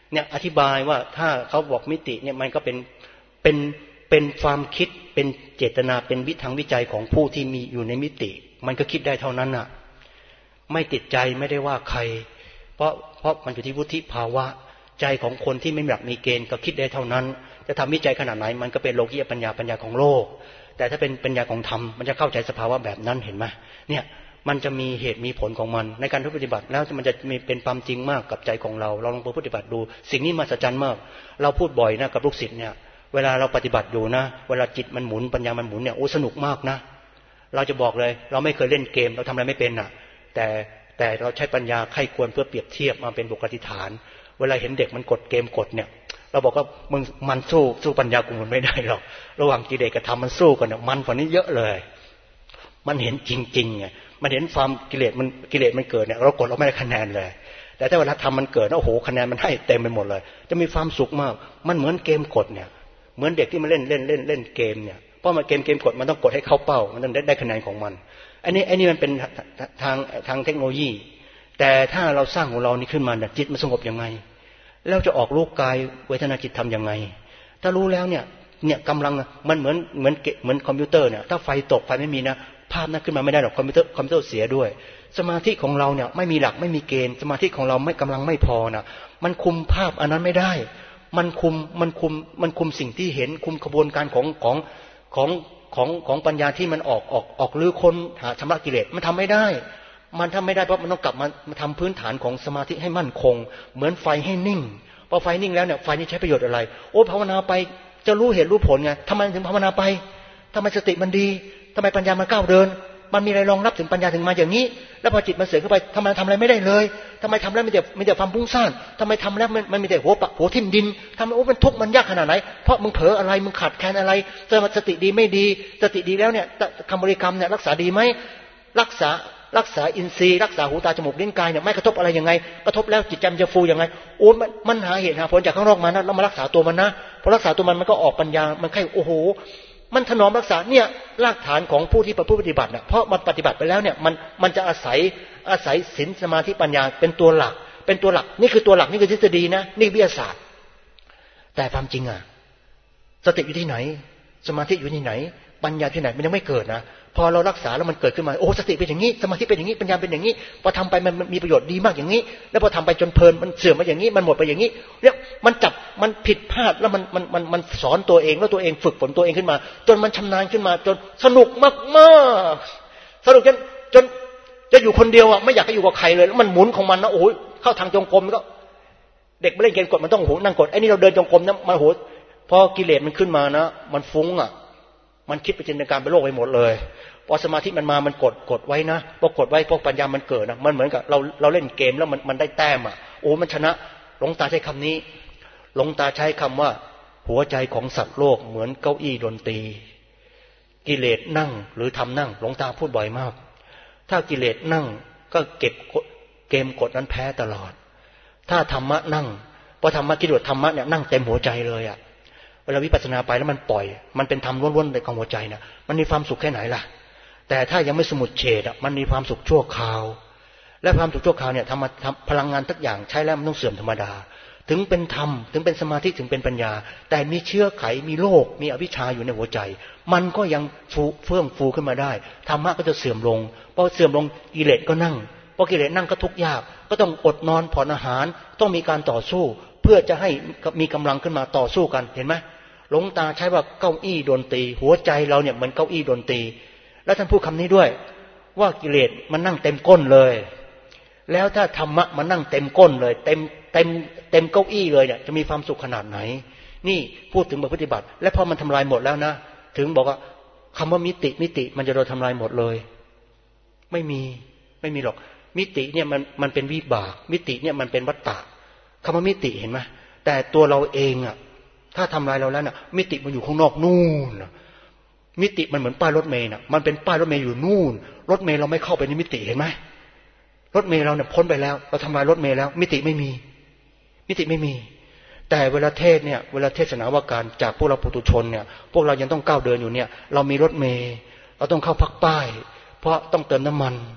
A: เนี่ยอธิบายว่าถ้าเขาบอกมิติเนี่ยมันก็เป็นเป็นเป็นความคิดเป็นเจตนาเป็นวิถังวิจัยของผู้ที่มีอยู่ในมิติมันก็คิดได้เท่านั้นน่ะไม่ติดใจไม่ได้ว่าใครเพราะเพราะมันอยู่ที่วุฒิภาวะใจของคนที่ไม่มีหลักมีเกณฑ์ก็คิดได้เท่านั้นจะทำวิจัยขนาดไหนมันก็เป็นโลกียปัญญาปัญญาของโลกแต่ถ้าเป็นปัญญาของธรรมมันจะเข้าใจสภาวะแบบนั้นเห็นไหมเนี่ยมันจะมีเหตุมีผลของมันในการปฏิบัติแล้วมันจะมีเป็นความจริงมากกับใจของเราเราลองไปปฏิบัติดูสิ่งนี้มหัศจรรย์มากเราพูดบ่อยนะกับลูกศิษย์เนี่ยเวลาเราปฏิบัติอยู่นะเวลาจิตมันหมุนปัญญามันหมุนเนี่ยโอ้สนุกมากนะเราจะบอกเลยเราไม่เคยเล่นเกมเราทำอะไรไม่เป็นน่ะแต่แต่เราใช้ปัญญาไข้ควรเพื่อเปรียบเทียบมาเป็นบุคลิฐานเวลาเห็นเด็กมันกดเกมกดเนี่ยเราบอกว่ามึงมันสู้สู้ปัญญากูมันไม่ได้หรอกระหว่างกิเลสกับธรรมมันสู้กันเนี่ยมันกว่านี้เยอะเลยมันเห็นจริงๆไงมันเห็นความกิเลสมันกิเลสมันเกิดเนี่ยเรากดเราไม่ได้คะแนนเลยแต่ถ้าเวลาทำมันเกิดโอ้โหคะแนนมันให้เต็มไปหมดเลยจะมีความสุขมากมันเหมือนเกมกดเนี่ยเหมือนเด็กที่มาเล่นเล่นเล่นเล่นเกมเนี่ยเพราะมันเกมเกมกดมันต้องกดให้เข้าเป้ามันต้องได้ได้คะแนนของมันอันนี้อันนี้มันเป็นทางทางเทคโนโลยีแต่ถ้าเราสร้างของเรานี่ขึ้นมาจิตมันสงบยังไงแล้วจะออกรูปกายเวทนาจิตทำยังไงถ้ารู้แล้วเนี่ยเนี่ยกำลังมันเหมือนเหมือนเหมือนคอมพิวเตอร์เนี่ยถ้าไฟตกไฟไม่มีนะภาพนั้นขึ้นมาไม่ได้หรอกคอมพิวเตอร์คอมพิวเตอร์เสียด้วยสมาธิของเราเนี่ยไม่มีหลักไม่มีเกณฑ์สมาธิของเราไม่กำลังไม่พอนะมันคุมภาพอันนั้นไม่ได้มันคุมมันคุมมันคุมสิ่งที่เห็นคุมกระบวนการของของของของของปัญญาที่มันออกออกออกลื้อค้นหาชำระกิเลสมันทำไม่ได้มันทำไม่ได้เพราะมันต้องกลับมามาทำพื้นฐานของสมาธิให้มั่นคงเหมือนไฟให้นิ่งพอไฟนิ่งแล้วเนี่ยไฟนี้ใช้ประโยชน์อะไรโอ้ภาวนาไปจะรู้เหตุรู้ผลไงทำไมถึงภาวนาไปทำไมสติมันดีทำไมปัญญามันก้าวเดินมันมีอะไรรองรับถึงปัญญาถึงมาอย่างนี้แล้วพอจิตมันเสื่อมเข้าไปทำไมทำอะไรไม่ได้เลยทำไมทำแล้วมีแต่มีแต่ความฟุ้งซ่านทำไมทำแล้วมันมันมีแต่หัวปะหัวทิ่มดินทำไมโอ้มันทุกข์มันยากขนาดไหนเพราะมึงเผลออะไรมึงขาดแคลนอะไรสติดีไม่ดีสติดีแล้วเนี่ยคำบริกรรมเนี่ยรักษาดีไหมรักษารักษาอินทรีย์รักษาหูตาจมูกลิ้นกายเนี่ยไม่กระทบอะไรยังไงกระทบแล้วจิตใจมันจะฟูยังไงโอ้มันมันหาเหตุหาผลจากข้างนอกมานะแล้วมารักษาตัวมันนะพอรักษาตัวมันมันก็ออกปัญญามันค่อยโอ้โหมันถนอมรักษาเนี่ยรากฐานของผู้ที่ปฏิบัติเนี่ยเพราะมันปฏิบัติไปแล้วเนี่ยมันมันจะอาศัยอาศัยศีลสมาธิปัญญาเป็นตัวหลักเป็นตัวหลักนี่คือตัวหลักนี่คือทฤษฎีนะนี่วิทยาศาสตร์แต่ความจริงอ่ะสติอยู่ที่ไหนสมาธิอยู่ที่ไหนปัญญาที่ไหนมันยังไม่เกิดนะพอเรารักษาแล้วมันเกิดขึ้นมาโอ้สติเป็นอย่างนี้สมาธิเป็นอย่างนี้ปัญญาเป็นอย่างนี้พอทำไปมันมีประโยชน์ดีมากอย่างนี้แล้วพอทำไปจนเพลินมันเสื่อมมาอย่างนี้มันหมดไปอย่างนี้เนี่ยมันจับมันผิดพลาดแล้วมันมันมันมันสอนตัวเองแล้วตัวเองฝึกฝนตัวเองขึ้นมาจนมันชำนาญขึ้นมาจนสนุกมากๆสนุกจนจนจะอยู่คนเดียวอ่ะไม่อยากจะอยู่กับใครเลยแล้วมันหมุนของมันนะโอ้ยเข้าทางจงกรมก็เด็กไม่เล่นเกมกดมันต้องโหนั่งกดไอ้นี่เราเดินจงกรมนะมันโหพอกิเลสมันขึ้นมานะมันฟุ้งอ่ะมันคิดไปจินตนาการไปโลกไปหมดเลยพอสมาธิมันมามันกดกดไว้นะพอกดไว้พวกปัญญามันเกิดนะมันเหมือนกับเราเราเล่นเกมแล้วมันมันได้แต้มอ่ะโอ้มันชนะหลวงตาใช้คำนี้หลวงตาใช้คำว่าหัวใจของสัตว์โลกเหมือนเก้าอี้ดนตรีกิเลสนั่งหรือทำนั่งหลวงตาพูดบ่อยมากถ้ากิเลสนั่งก็เก็บเกมกดนั้นแพ้ตลอดถ้าธรรมะนั่งพอธรรมะกิเลสธรรมะเนี่ยนั่งเต็มหัวใจเลยอ่ะเวลาวิปัสสนาไปแล้วมันปล่อยมันเป็นธรรมล้วนๆในของหัวใจนะมันมีความสุขแค่ไหนล่ะแต่ถ้ายังไม่สมุดเฉดอ่ะมันมีความสุขชั่วคราวและความสุขชั่วคราวเนี่ยทำพลังงานทุกอย่างใช้แล้วมันต้องเสื่อมธรรมดาถึงเป็นธรรมถึงเป็นสมาธิถึงเป็นปัญญาแต่มีเชื้อไขมีโลกมีอวิชชาอยู่ในหัวใจมันก็ยังฟูเฟื่องฟูขึ้นมาได้ธรรมะก็จะเสื่อมลงพอเสื่อมลงกิเลสก็นั่งพอกิเลสนั่งก็ทุกข์ยากก็ต้องอดนอนผ่อนอาหารต้องมีการต่อสู้เพื่อจะให้มีกำลังขึ้นมาต่อสู้กันเห็นไหมหลวงตาใช้ว่าเก้าอี้ดนตรีหัวใจเราเนี่ยเหมือนเก้าอี้ดนตรีแล้วท่านพูดคำนี้ด้วยว่ากิเลสมันนั่งเต็มก้นเลยแล้วถ้าธรรมะมันนั่งเต็มก้นเลยเต็มเต็มเต็มเก้าอี้เลยเนี่ยจะมีความสุขขนาดไหนนี่พูดถึงบทปฏิบัติและพอมันทำลายหมดแล้วนะถึงบอกว่าคำว่ามิติมิติมันจะโดนทำลายหมดเลยไม่มีไม่มีหรอกมิติเนี่ยมันมันเป็นวิบากมิติเนี่ยมันเป็นวัฏฏะคำว่ามิติเห็นไหมแต่ตัวเราเองอ่ะถ้าทำลายเราแล้วน่ะมิติมันอยู่ข้างนอกนู่นมิติมันเหมือนป้ายรถเมล์น่ะมันเป็นป้ายรถเมล์อยู่นู่นรถเมล์เราไม่เข้าไปในมิติเห็นไหมรถเมล์เราเนี่ยพ้นไปแล้วเราทำลายรถเมล์แล้วมิติไม่มีมิติไม่มีแต่เวลาเทศเนี่ยเวลาเทศนาวการจากพวกเราปุถุชนเนี่ยพวกเรายังต้องก้าวเดินอยู่เนี่ยเรามีรถเมล์เราต้องเข้าพักป้ายเพราะต้องเติมน้ำมัน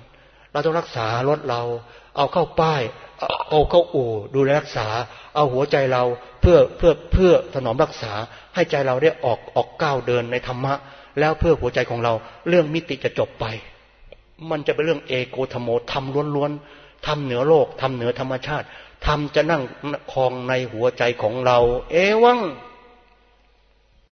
B: เราต้องรักษารถเราเอาเข้าป้ายเอาเข้าอู่ดูแลรักษาเอาหัวใจเราเพื่อเพื่อเพื่อถนอมรักษาให้ใจเราได้ออกออกก้าวเดินในธรรมะแล้วเพื่อหัวใจของเราเรื่องมิติจะจบไปมันจะเป็นเรื่องเอโกธรรมโมธรรมล้วนๆธรรมเหนือโลกธรรมเหนือธรรมชาติธรรมจะนั่งครองในหัวใจของเราเอวัง